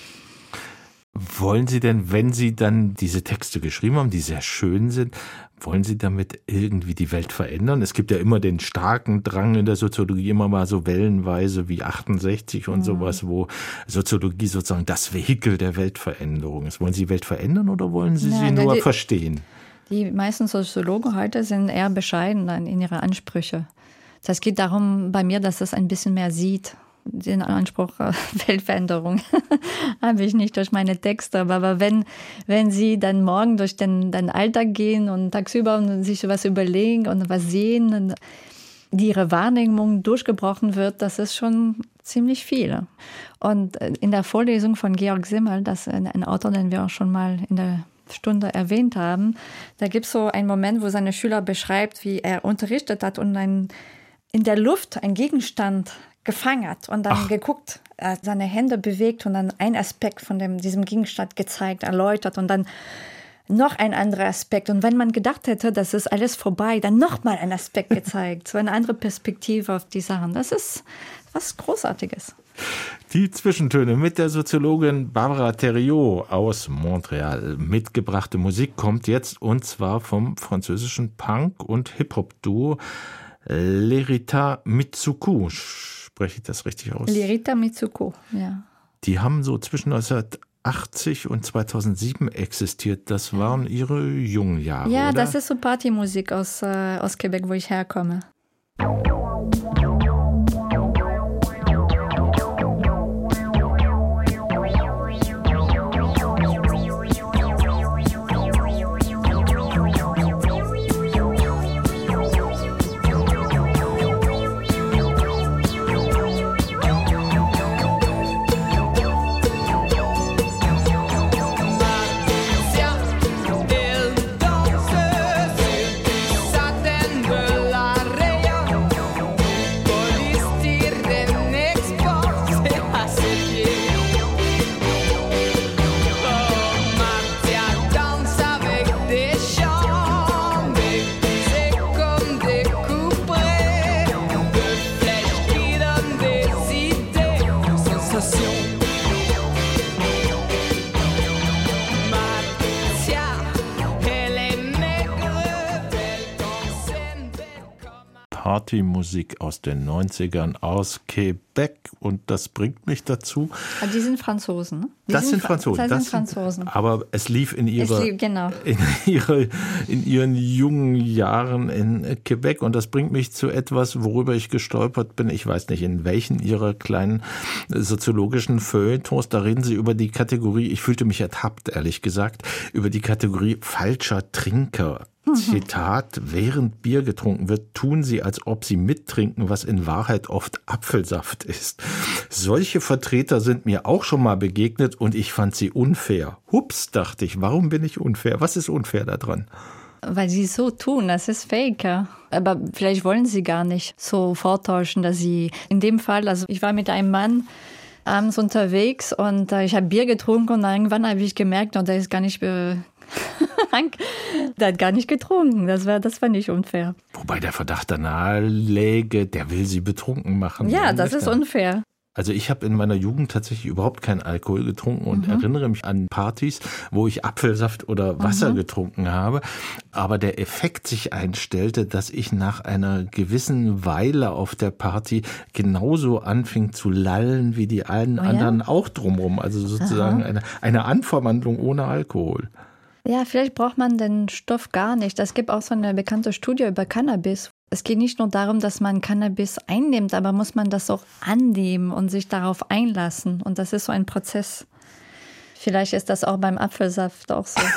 [SPEAKER 3] Wollen Sie denn, wenn Sie dann diese Texte geschrieben haben, die sehr schön sind, wollen Sie damit irgendwie die Welt verändern? Es gibt ja immer den starken Drang in der Soziologie, immer mal so wellenweise wie achtundsechzig und mhm. sowas, wo Soziologie sozusagen das Vehikel der Weltveränderung ist. Wollen Sie die Welt verändern oder wollen Sie Nein, sie nur die, verstehen?
[SPEAKER 4] Die meisten Soziologen heute sind eher bescheiden in ihren Ansprüchen. Es geht darum bei mir, dass es ein bisschen mehr sieht. Den Anspruch Weltveränderung habe ich nicht durch meine Texte. Aber wenn, wenn Sie dann morgen durch den, den Alltag gehen und tagsüber und sich was überlegen und was sehen, und die Ihre Wahrnehmung durchgebrochen wird, das ist schon ziemlich viel. Und in der Vorlesung von Georg Simmel, das ist ein Autor, den wir auch schon mal in der Stunde erwähnt haben. Da gibt es so einen Moment, wo seine Schüler beschreibt, wie er unterrichtet hat und ein, in der Luft einen Gegenstand gefangen hat und dann Ach. geguckt, er hat seine Hände bewegt und dann ein Aspekt von dem, diesem Gegenstand gezeigt, erläutert und dann noch ein anderer Aspekt. Und wenn man gedacht hätte, das ist alles vorbei, dann nochmal ein Aspekt gezeigt. So eine andere Perspektive auf die Sachen. Das ist was Großartiges.
[SPEAKER 3] Die Zwischentöne mit der Soziologin Barbara Thériault aus Montreal. Mitgebrachte Musik kommt jetzt und zwar vom französischen Punk- und Hip-Hop-Duo Lerita Mitsuko. Spreche ich das richtig aus?
[SPEAKER 4] Lerita Mitsuko, ja.
[SPEAKER 3] Die haben so zwischen neunzehnhundertachtzig und zweitausendsieben existiert. Das waren ihre jungen Jahre,
[SPEAKER 4] Ja,
[SPEAKER 3] oder?
[SPEAKER 4] Das ist so Partymusik aus, äh, aus Quebec, wo ich herkomme.
[SPEAKER 3] Partymusik aus den neunzigern aus Quebec und das bringt mich dazu.
[SPEAKER 4] Aber die sind Franzosen, ne? Die
[SPEAKER 3] das
[SPEAKER 4] sind,
[SPEAKER 3] sind Franzosen.
[SPEAKER 4] Das sind Franzosen.
[SPEAKER 3] Aber es lief in ihre,
[SPEAKER 4] lief, genau.
[SPEAKER 3] in ihre, in ihren jungen Jahren in Quebec und das bringt mich zu etwas, worüber ich gestolpert bin. Ich weiß nicht, in welchen ihrer kleinen soziologischen Feuilletons, da reden sie über die Kategorie, ich fühlte mich ertappt, ehrlich gesagt, über die Kategorie falscher Trinker. Zitat, während Bier getrunken wird, tun sie, als ob sie mittrinken, was in Wahrheit oft Apfelsaft ist. Solche Vertreter sind mir auch schon mal begegnet und ich fand sie unfair. Hups, dachte ich, warum bin ich unfair? Was ist unfair daran?
[SPEAKER 4] Weil sie so tun, das ist fake. Aber vielleicht wollen sie gar nicht so vortäuschen, dass sie in dem Fall, also ich war mit einem Mann abends unterwegs und äh, ich habe Bier getrunken und irgendwann habe ich gemerkt, und der ist gar nicht äh, der hat gar nicht getrunken. Das war, das war nicht unfair.
[SPEAKER 3] Wobei der Verdacht danach läge, der will sie betrunken machen.
[SPEAKER 4] Ja, das ist unfair.
[SPEAKER 3] Also ich habe in meiner Jugend tatsächlich überhaupt keinen Alkohol getrunken und mhm. erinnere mich an Partys, wo ich Apfelsaft oder Wasser mhm. getrunken habe. Aber der Effekt sich einstellte, dass ich nach einer gewissen Weile auf der Party genauso anfing zu lallen wie die allen oh, anderen ja? auch drumherum. Also sozusagen eine, eine Anverwandlung ohne Alkohol.
[SPEAKER 4] Ja, vielleicht braucht man den Stoff gar nicht. Es gibt auch so eine bekannte Studie über Cannabis. Es geht nicht nur darum, dass man Cannabis einnimmt, aber muss man das auch annehmen und sich darauf einlassen. Und das ist so ein Prozess. Vielleicht ist das auch beim Apfelsaft auch so.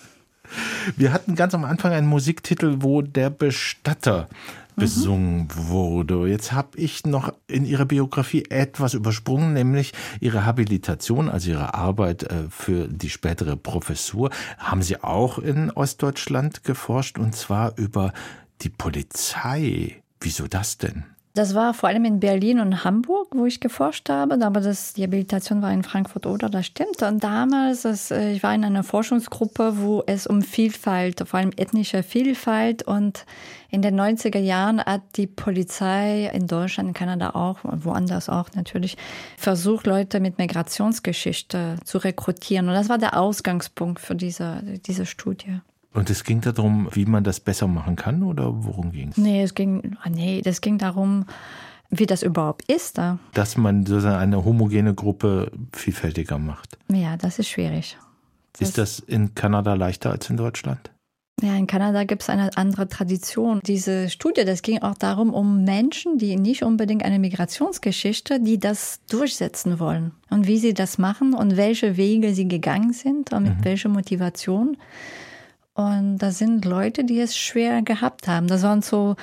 [SPEAKER 3] Wir hatten ganz am Anfang einen Musiktitel, wo der Bestatter besungen wurde. Jetzt habe ich noch in ihrer Biografie etwas übersprungen, nämlich ihre Habilitation, also ihre Arbeit für die spätere Professur. Haben Sie auch in Ostdeutschland geforscht und zwar über die Polizei. Wieso das denn?
[SPEAKER 4] Das war vor allem in Berlin und Hamburg, wo ich geforscht habe, aber das, die Habilitation war in Frankfurt-Oder, das stimmt. Und damals, das, ich war in einer Forschungsgruppe, wo es um Vielfalt, vor allem ethnische Vielfalt, und in den neunziger Jahren hat die Polizei in Deutschland, in Kanada auch und woanders auch natürlich versucht, Leute mit Migrationsgeschichte zu rekrutieren. Und das war der Ausgangspunkt für diese, diese Studie.
[SPEAKER 3] Und es ging darum, wie man das besser machen kann, oder worum ging es?
[SPEAKER 4] Nee, es ging, nee, das ging darum, wie das überhaupt ist. Da.
[SPEAKER 3] Dass man sozusagen eine homogene Gruppe vielfältiger macht.
[SPEAKER 4] Ja, das ist schwierig. Das
[SPEAKER 3] ist das in Kanada leichter als in Deutschland?
[SPEAKER 4] Ja, in Kanada gibt es eine andere Tradition. Diese Studie, das ging auch darum, um Menschen, die nicht unbedingt eine Migrationsgeschichte, die das durchsetzen wollen. Und wie sie das machen und welche Wege sie gegangen sind und mit mhm. welcher Motivation. Und das sind Leute, die es schwer gehabt haben. Das waren so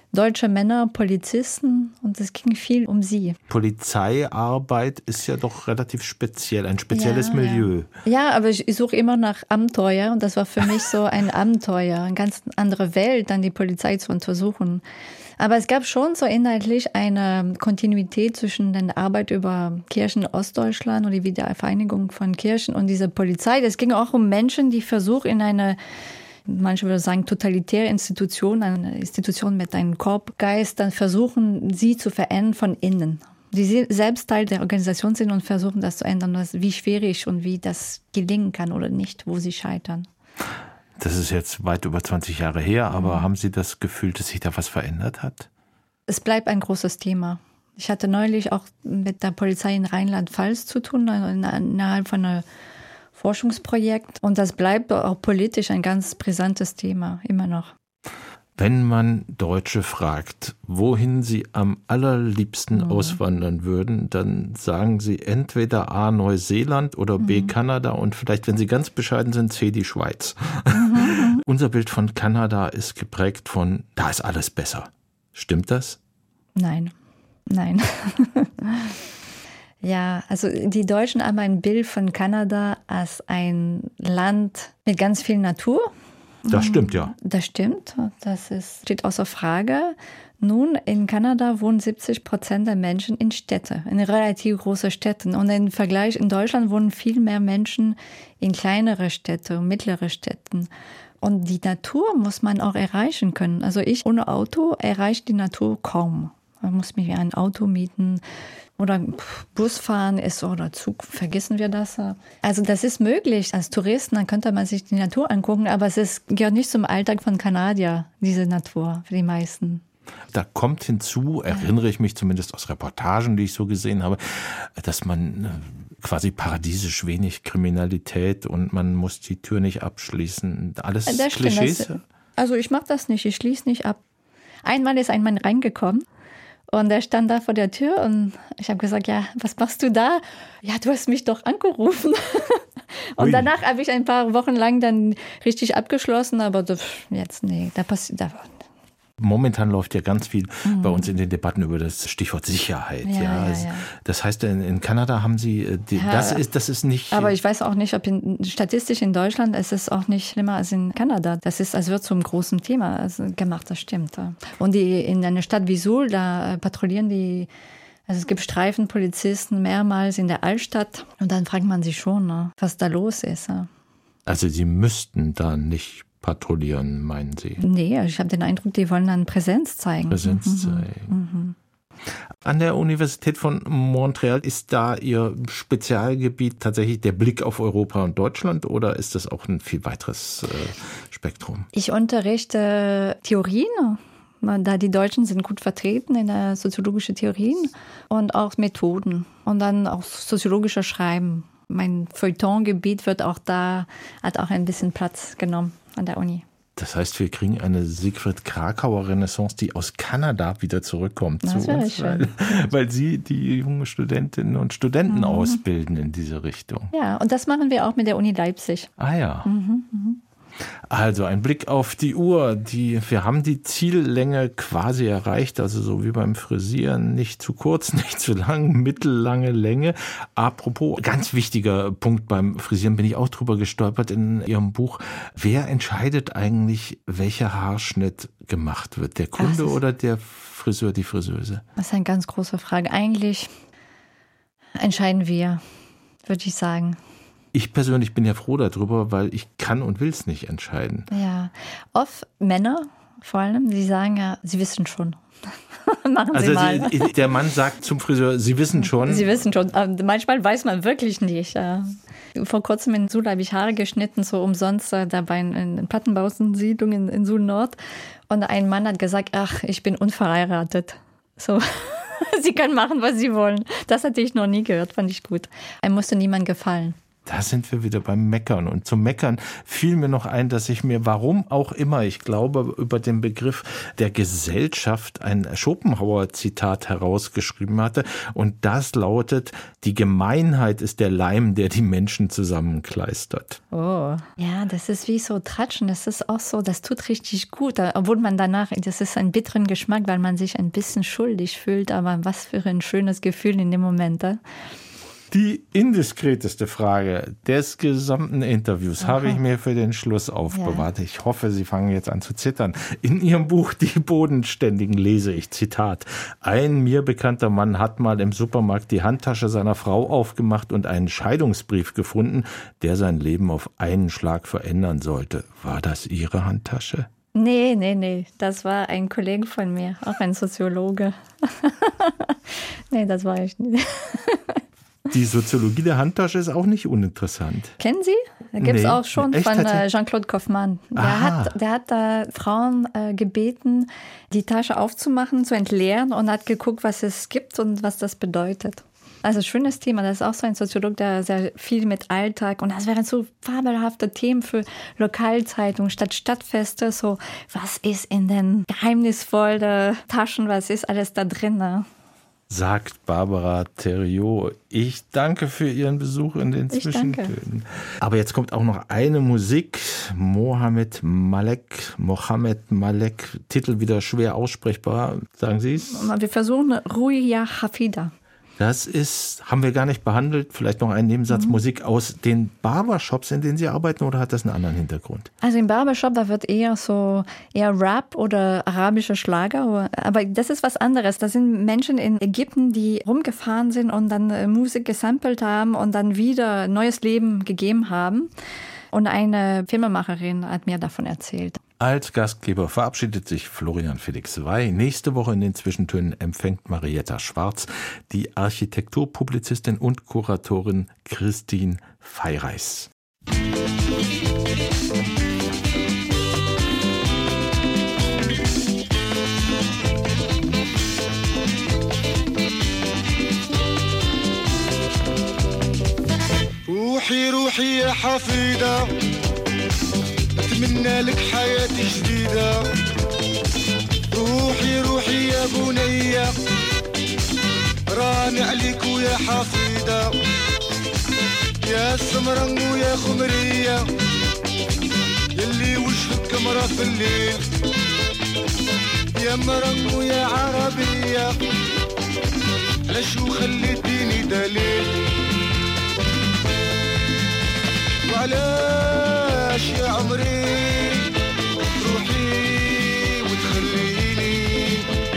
[SPEAKER 4] deutsche Männer, Polizisten, und es ging viel um sie.
[SPEAKER 3] Polizeiarbeit ist ja doch relativ speziell, ein spezielles
[SPEAKER 4] ja,
[SPEAKER 3] Milieu.
[SPEAKER 4] Ja. ja, aber ich, ich suche immer nach Abenteuer und das war für mich so ein Abenteuer, eine ganz andere Welt, dann die Polizei zu untersuchen. Aber es gab schon so inhaltlich eine Kontinuität zwischen der Arbeit über Kirchen in Ostdeutschland und die Wiedervereinigung von Kirchen und dieser Polizei. Es ging auch um Menschen, die versuchen in eine, manche würden sagen, totalitäre Institution, eine Institution mit einem Korbgeist, dann versuchen, sie zu verändern von innen. Die selbst Teil der Organisation sind und versuchen, das zu ändern, wie schwierig und wie das gelingen kann oder nicht, wo sie scheitern.
[SPEAKER 3] Das ist jetzt weit über zwanzig Jahre her, aber mhm. haben Sie das Gefühl, dass sich da was verändert hat?
[SPEAKER 4] Es bleibt ein großes Thema. Ich hatte neulich auch mit der Polizei in Rheinland-Pfalz zu tun, innerhalb von einem Forschungsprojekt. Und das bleibt auch politisch ein ganz brisantes Thema, immer noch.
[SPEAKER 3] Wenn man Deutsche fragt, wohin sie am allerliebsten mhm. auswandern würden, dann sagen sie entweder A, Neuseeland oder B, mhm. Kanada und vielleicht, wenn sie ganz bescheiden sind, C, die Schweiz. Mhm. Unser Bild von Kanada ist geprägt von, da ist alles besser. Stimmt das?
[SPEAKER 4] Nein, nein. Ja, also die Deutschen haben ein Bild von Kanada als ein Land mit ganz viel Natur.
[SPEAKER 3] Das stimmt, ja.
[SPEAKER 4] Das stimmt, das ist, steht außer Frage. Nun, in Kanada wohnen siebzig Prozent der Menschen in Städten, in relativ großen Städten. Und im Vergleich in Deutschland wohnen viel mehr Menschen in kleinere Städte und mittlere Städten. Und die Natur muss man auch erreichen können. Also ich ohne Auto erreiche die Natur kaum. Man muss mich ein Auto mieten oder Bus fahren ist oder Zug, vergessen wir das. Also das ist möglich. Als Touristen, dann könnte man sich die Natur angucken, aber es ist, gehört nicht zum Alltag von Kanadier, diese Natur, für die meisten.
[SPEAKER 3] Da kommt hinzu, erinnere ich mich zumindest aus Reportagen, die ich so gesehen habe, dass man quasi paradiesisch wenig Kriminalität und man muss die Tür nicht abschließen. Alles das Klischees?
[SPEAKER 4] Stimmt, das, also ich mache das nicht, ich schließe nicht ab. Einmal ist ein Mann reingekommen. Und er stand da vor der Tür und ich habe gesagt, ja, was machst du da? Ja, du hast mich doch angerufen. Und Ui. Danach habe ich ein paar Wochen lang dann richtig abgeschlossen, aber jetzt, nee, da passiert da.
[SPEAKER 3] Momentan läuft ja ganz viel mhm. bei uns in den Debatten über das Stichwort Sicherheit. Ja, ja. Ja, ja. Das heißt, in, in Kanada haben Sie, die, ja, das ist, das ist nicht.
[SPEAKER 4] Aber ich weiß auch nicht, ob in, statistisch in Deutschland ist es auch nicht schlimmer als in Kanada. Das ist, als wird zum großen Thema also gemacht, das stimmt. Und die, in einer Stadt wie Suhl, da patrouillieren die, also es gibt Streifenpolizisten mehrmals in der Altstadt. Und dann fragt man sich schon, ne, was da los ist.
[SPEAKER 3] Also Sie müssten da nicht patrouillieren, meinen Sie?
[SPEAKER 4] Nee, ich habe den Eindruck, die wollen dann Präsenz zeigen.
[SPEAKER 3] Präsenz mhm. zeigen. Mhm. An der Universität von Montreal, ist da Ihr Spezialgebiet tatsächlich der Blick auf Europa und Deutschland oder ist das auch ein viel weiteres äh, Spektrum?
[SPEAKER 4] Ich unterrichte Theorien, da die Deutschen sind gut vertreten in der soziologischen Theorien und auch Methoden und dann auch soziologischer Schreiben. Mein Feuilleton-Gebiet wird auch da, hat auch ein bisschen Platz genommen an der Uni.
[SPEAKER 3] Das heißt, wir kriegen eine Sigrid Krakauer Renaissance, die aus Kanada wieder zurückkommt
[SPEAKER 4] das
[SPEAKER 3] zu uns, weil, weil sie die jungen Studentinnen und Studenten mhm. ausbilden in diese Richtung.
[SPEAKER 4] Ja, und das machen wir auch mit der Uni Leipzig.
[SPEAKER 3] Ah ja.
[SPEAKER 4] Mhm, mhm.
[SPEAKER 3] Also ein Blick auf die Uhr. Die, wir haben die Ziellänge quasi erreicht, also so wie beim Frisieren. Nicht zu kurz, nicht zu lang, mittellange Länge. Apropos, ganz wichtiger Punkt beim Frisieren, bin ich auch drüber gestolpert in Ihrem Buch. Wer entscheidet eigentlich, welcher Haarschnitt gemacht wird? Der Kunde Ach, oder der Friseur, die Friseuse?
[SPEAKER 4] Das ist eine ganz große Frage. Eigentlich entscheiden wir, würde ich sagen.
[SPEAKER 3] Ich persönlich bin ja froh darüber, weil ich kann und will es nicht entscheiden.
[SPEAKER 4] Ja, oft Männer vor allem, die sagen ja, sie wissen schon. Machen Sie
[SPEAKER 3] also
[SPEAKER 4] mal.
[SPEAKER 3] Sie, der Mann sagt zum Friseur, Sie wissen schon.
[SPEAKER 4] Sie wissen schon, aber manchmal weiß man wirklich nicht. Vor kurzem in Suhl habe ich Haare geschnitten, so umsonst, da bei einer Plattenbausiedlung in, in Suhl Nord. Und ein Mann hat gesagt, ach, ich bin unverheiratet. So. Sie können machen, was Sie wollen. Das hatte ich noch nie gehört, fand ich gut. Einem musste niemand gefallen.
[SPEAKER 3] Da sind wir wieder beim Meckern. Und zum Meckern fiel mir noch ein, dass ich mir, warum auch immer, ich glaube, über den Begriff der Gesellschaft ein Schopenhauer-Zitat herausgeschrieben hatte. Und das lautet, die Gemeinheit ist der Leim, der die Menschen zusammenkleistert.
[SPEAKER 4] Oh, ja, das ist wie so Tratschen. Das ist auch so, das tut richtig gut. Obwohl man danach, das ist ein bitteren Geschmack, weil man sich ein bisschen schuldig fühlt. Aber was für ein schönes Gefühl in dem Moment. Da.
[SPEAKER 3] Die indiskreteste Frage des gesamten Interviews Aha. habe ich mir für den Schluss aufbewahrt. Ja. Ich hoffe, Sie fangen jetzt an zu zittern. In Ihrem Buch Die Bodenständigen lese ich, Zitat, ein mir bekannter Mann hat mal im Supermarkt die Handtasche seiner Frau aufgemacht und einen Scheidungsbrief gefunden, der sein Leben auf einen Schlag verändern sollte. War das Ihre Handtasche?
[SPEAKER 4] Nee, nee, nee. Das war ein Kollege von mir, auch ein Soziologe. Nee, das war ich nicht.
[SPEAKER 3] Die Soziologie der Handtasche ist auch nicht uninteressant.
[SPEAKER 4] Kennen Sie? Da gibt es
[SPEAKER 3] nee,
[SPEAKER 4] auch schon
[SPEAKER 3] echt,
[SPEAKER 4] von äh, Jean-Claude Kaufmann. Der hat, der hat da Frauen äh, gebeten, die Tasche aufzumachen, zu entleeren und hat geguckt, was es gibt und was das bedeutet. Also schönes Thema. Das ist auch so ein Soziolog, der sehr viel mit Alltag und das wären so fabelhafte Themen für Lokalzeitungen statt Stadtfeste. So, was ist in den geheimnisvollen Taschen, was ist alles da drin? Ne?
[SPEAKER 3] Sagt Barbara Theriault. Ich danke für Ihren Besuch in den Zwischentönen. Aber jetzt kommt auch noch eine Musik. Mohammed Malek, Mohammed Malek, Titel wieder schwer aussprechbar. Sagen Sie es?
[SPEAKER 4] Wir versuchen Ruya Hafida.
[SPEAKER 3] Das ist, haben wir gar nicht behandelt, vielleicht noch ein Nebensatz, mhm. Musik aus den Barbershops, in denen Sie arbeiten, oder hat das einen anderen Hintergrund?
[SPEAKER 4] Also im Barbershop, da wird eher so, eher Rap oder arabische Schlager, aber das ist was anderes. Das sind Menschen in Ägypten, die rumgefahren sind und dann Musik gesampelt haben und dann wieder neues Leben gegeben haben. Und eine Filmemacherin hat mir davon erzählt.
[SPEAKER 3] Als Gastgeber verabschiedet sich Florian Felix Wey. Nächste Woche in den Zwischentönen empfängt Marietta Schwarz die Architekturpublizistin und Kuratorin Christine Feireis.
[SPEAKER 9] روحي روحي يا حفيدة أتمنى لك حياة جديدة روحي روحي يا بنية راني عليك ويا حفيدة يا سمرن ويا خمرية يلي وجهك كمرة في الليل يا مرن ويا عربية علاش وخليتيني دليل وعلاش يا عمري تروحي وتخليني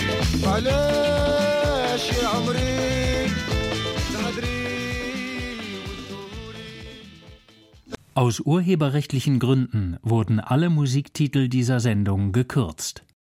[SPEAKER 9] وعلاش يا عمري تهدري وتدوري.
[SPEAKER 2] Aus urheberrechtlichen Gründen wurden alle Musiktitel dieser Sendung gekürzt.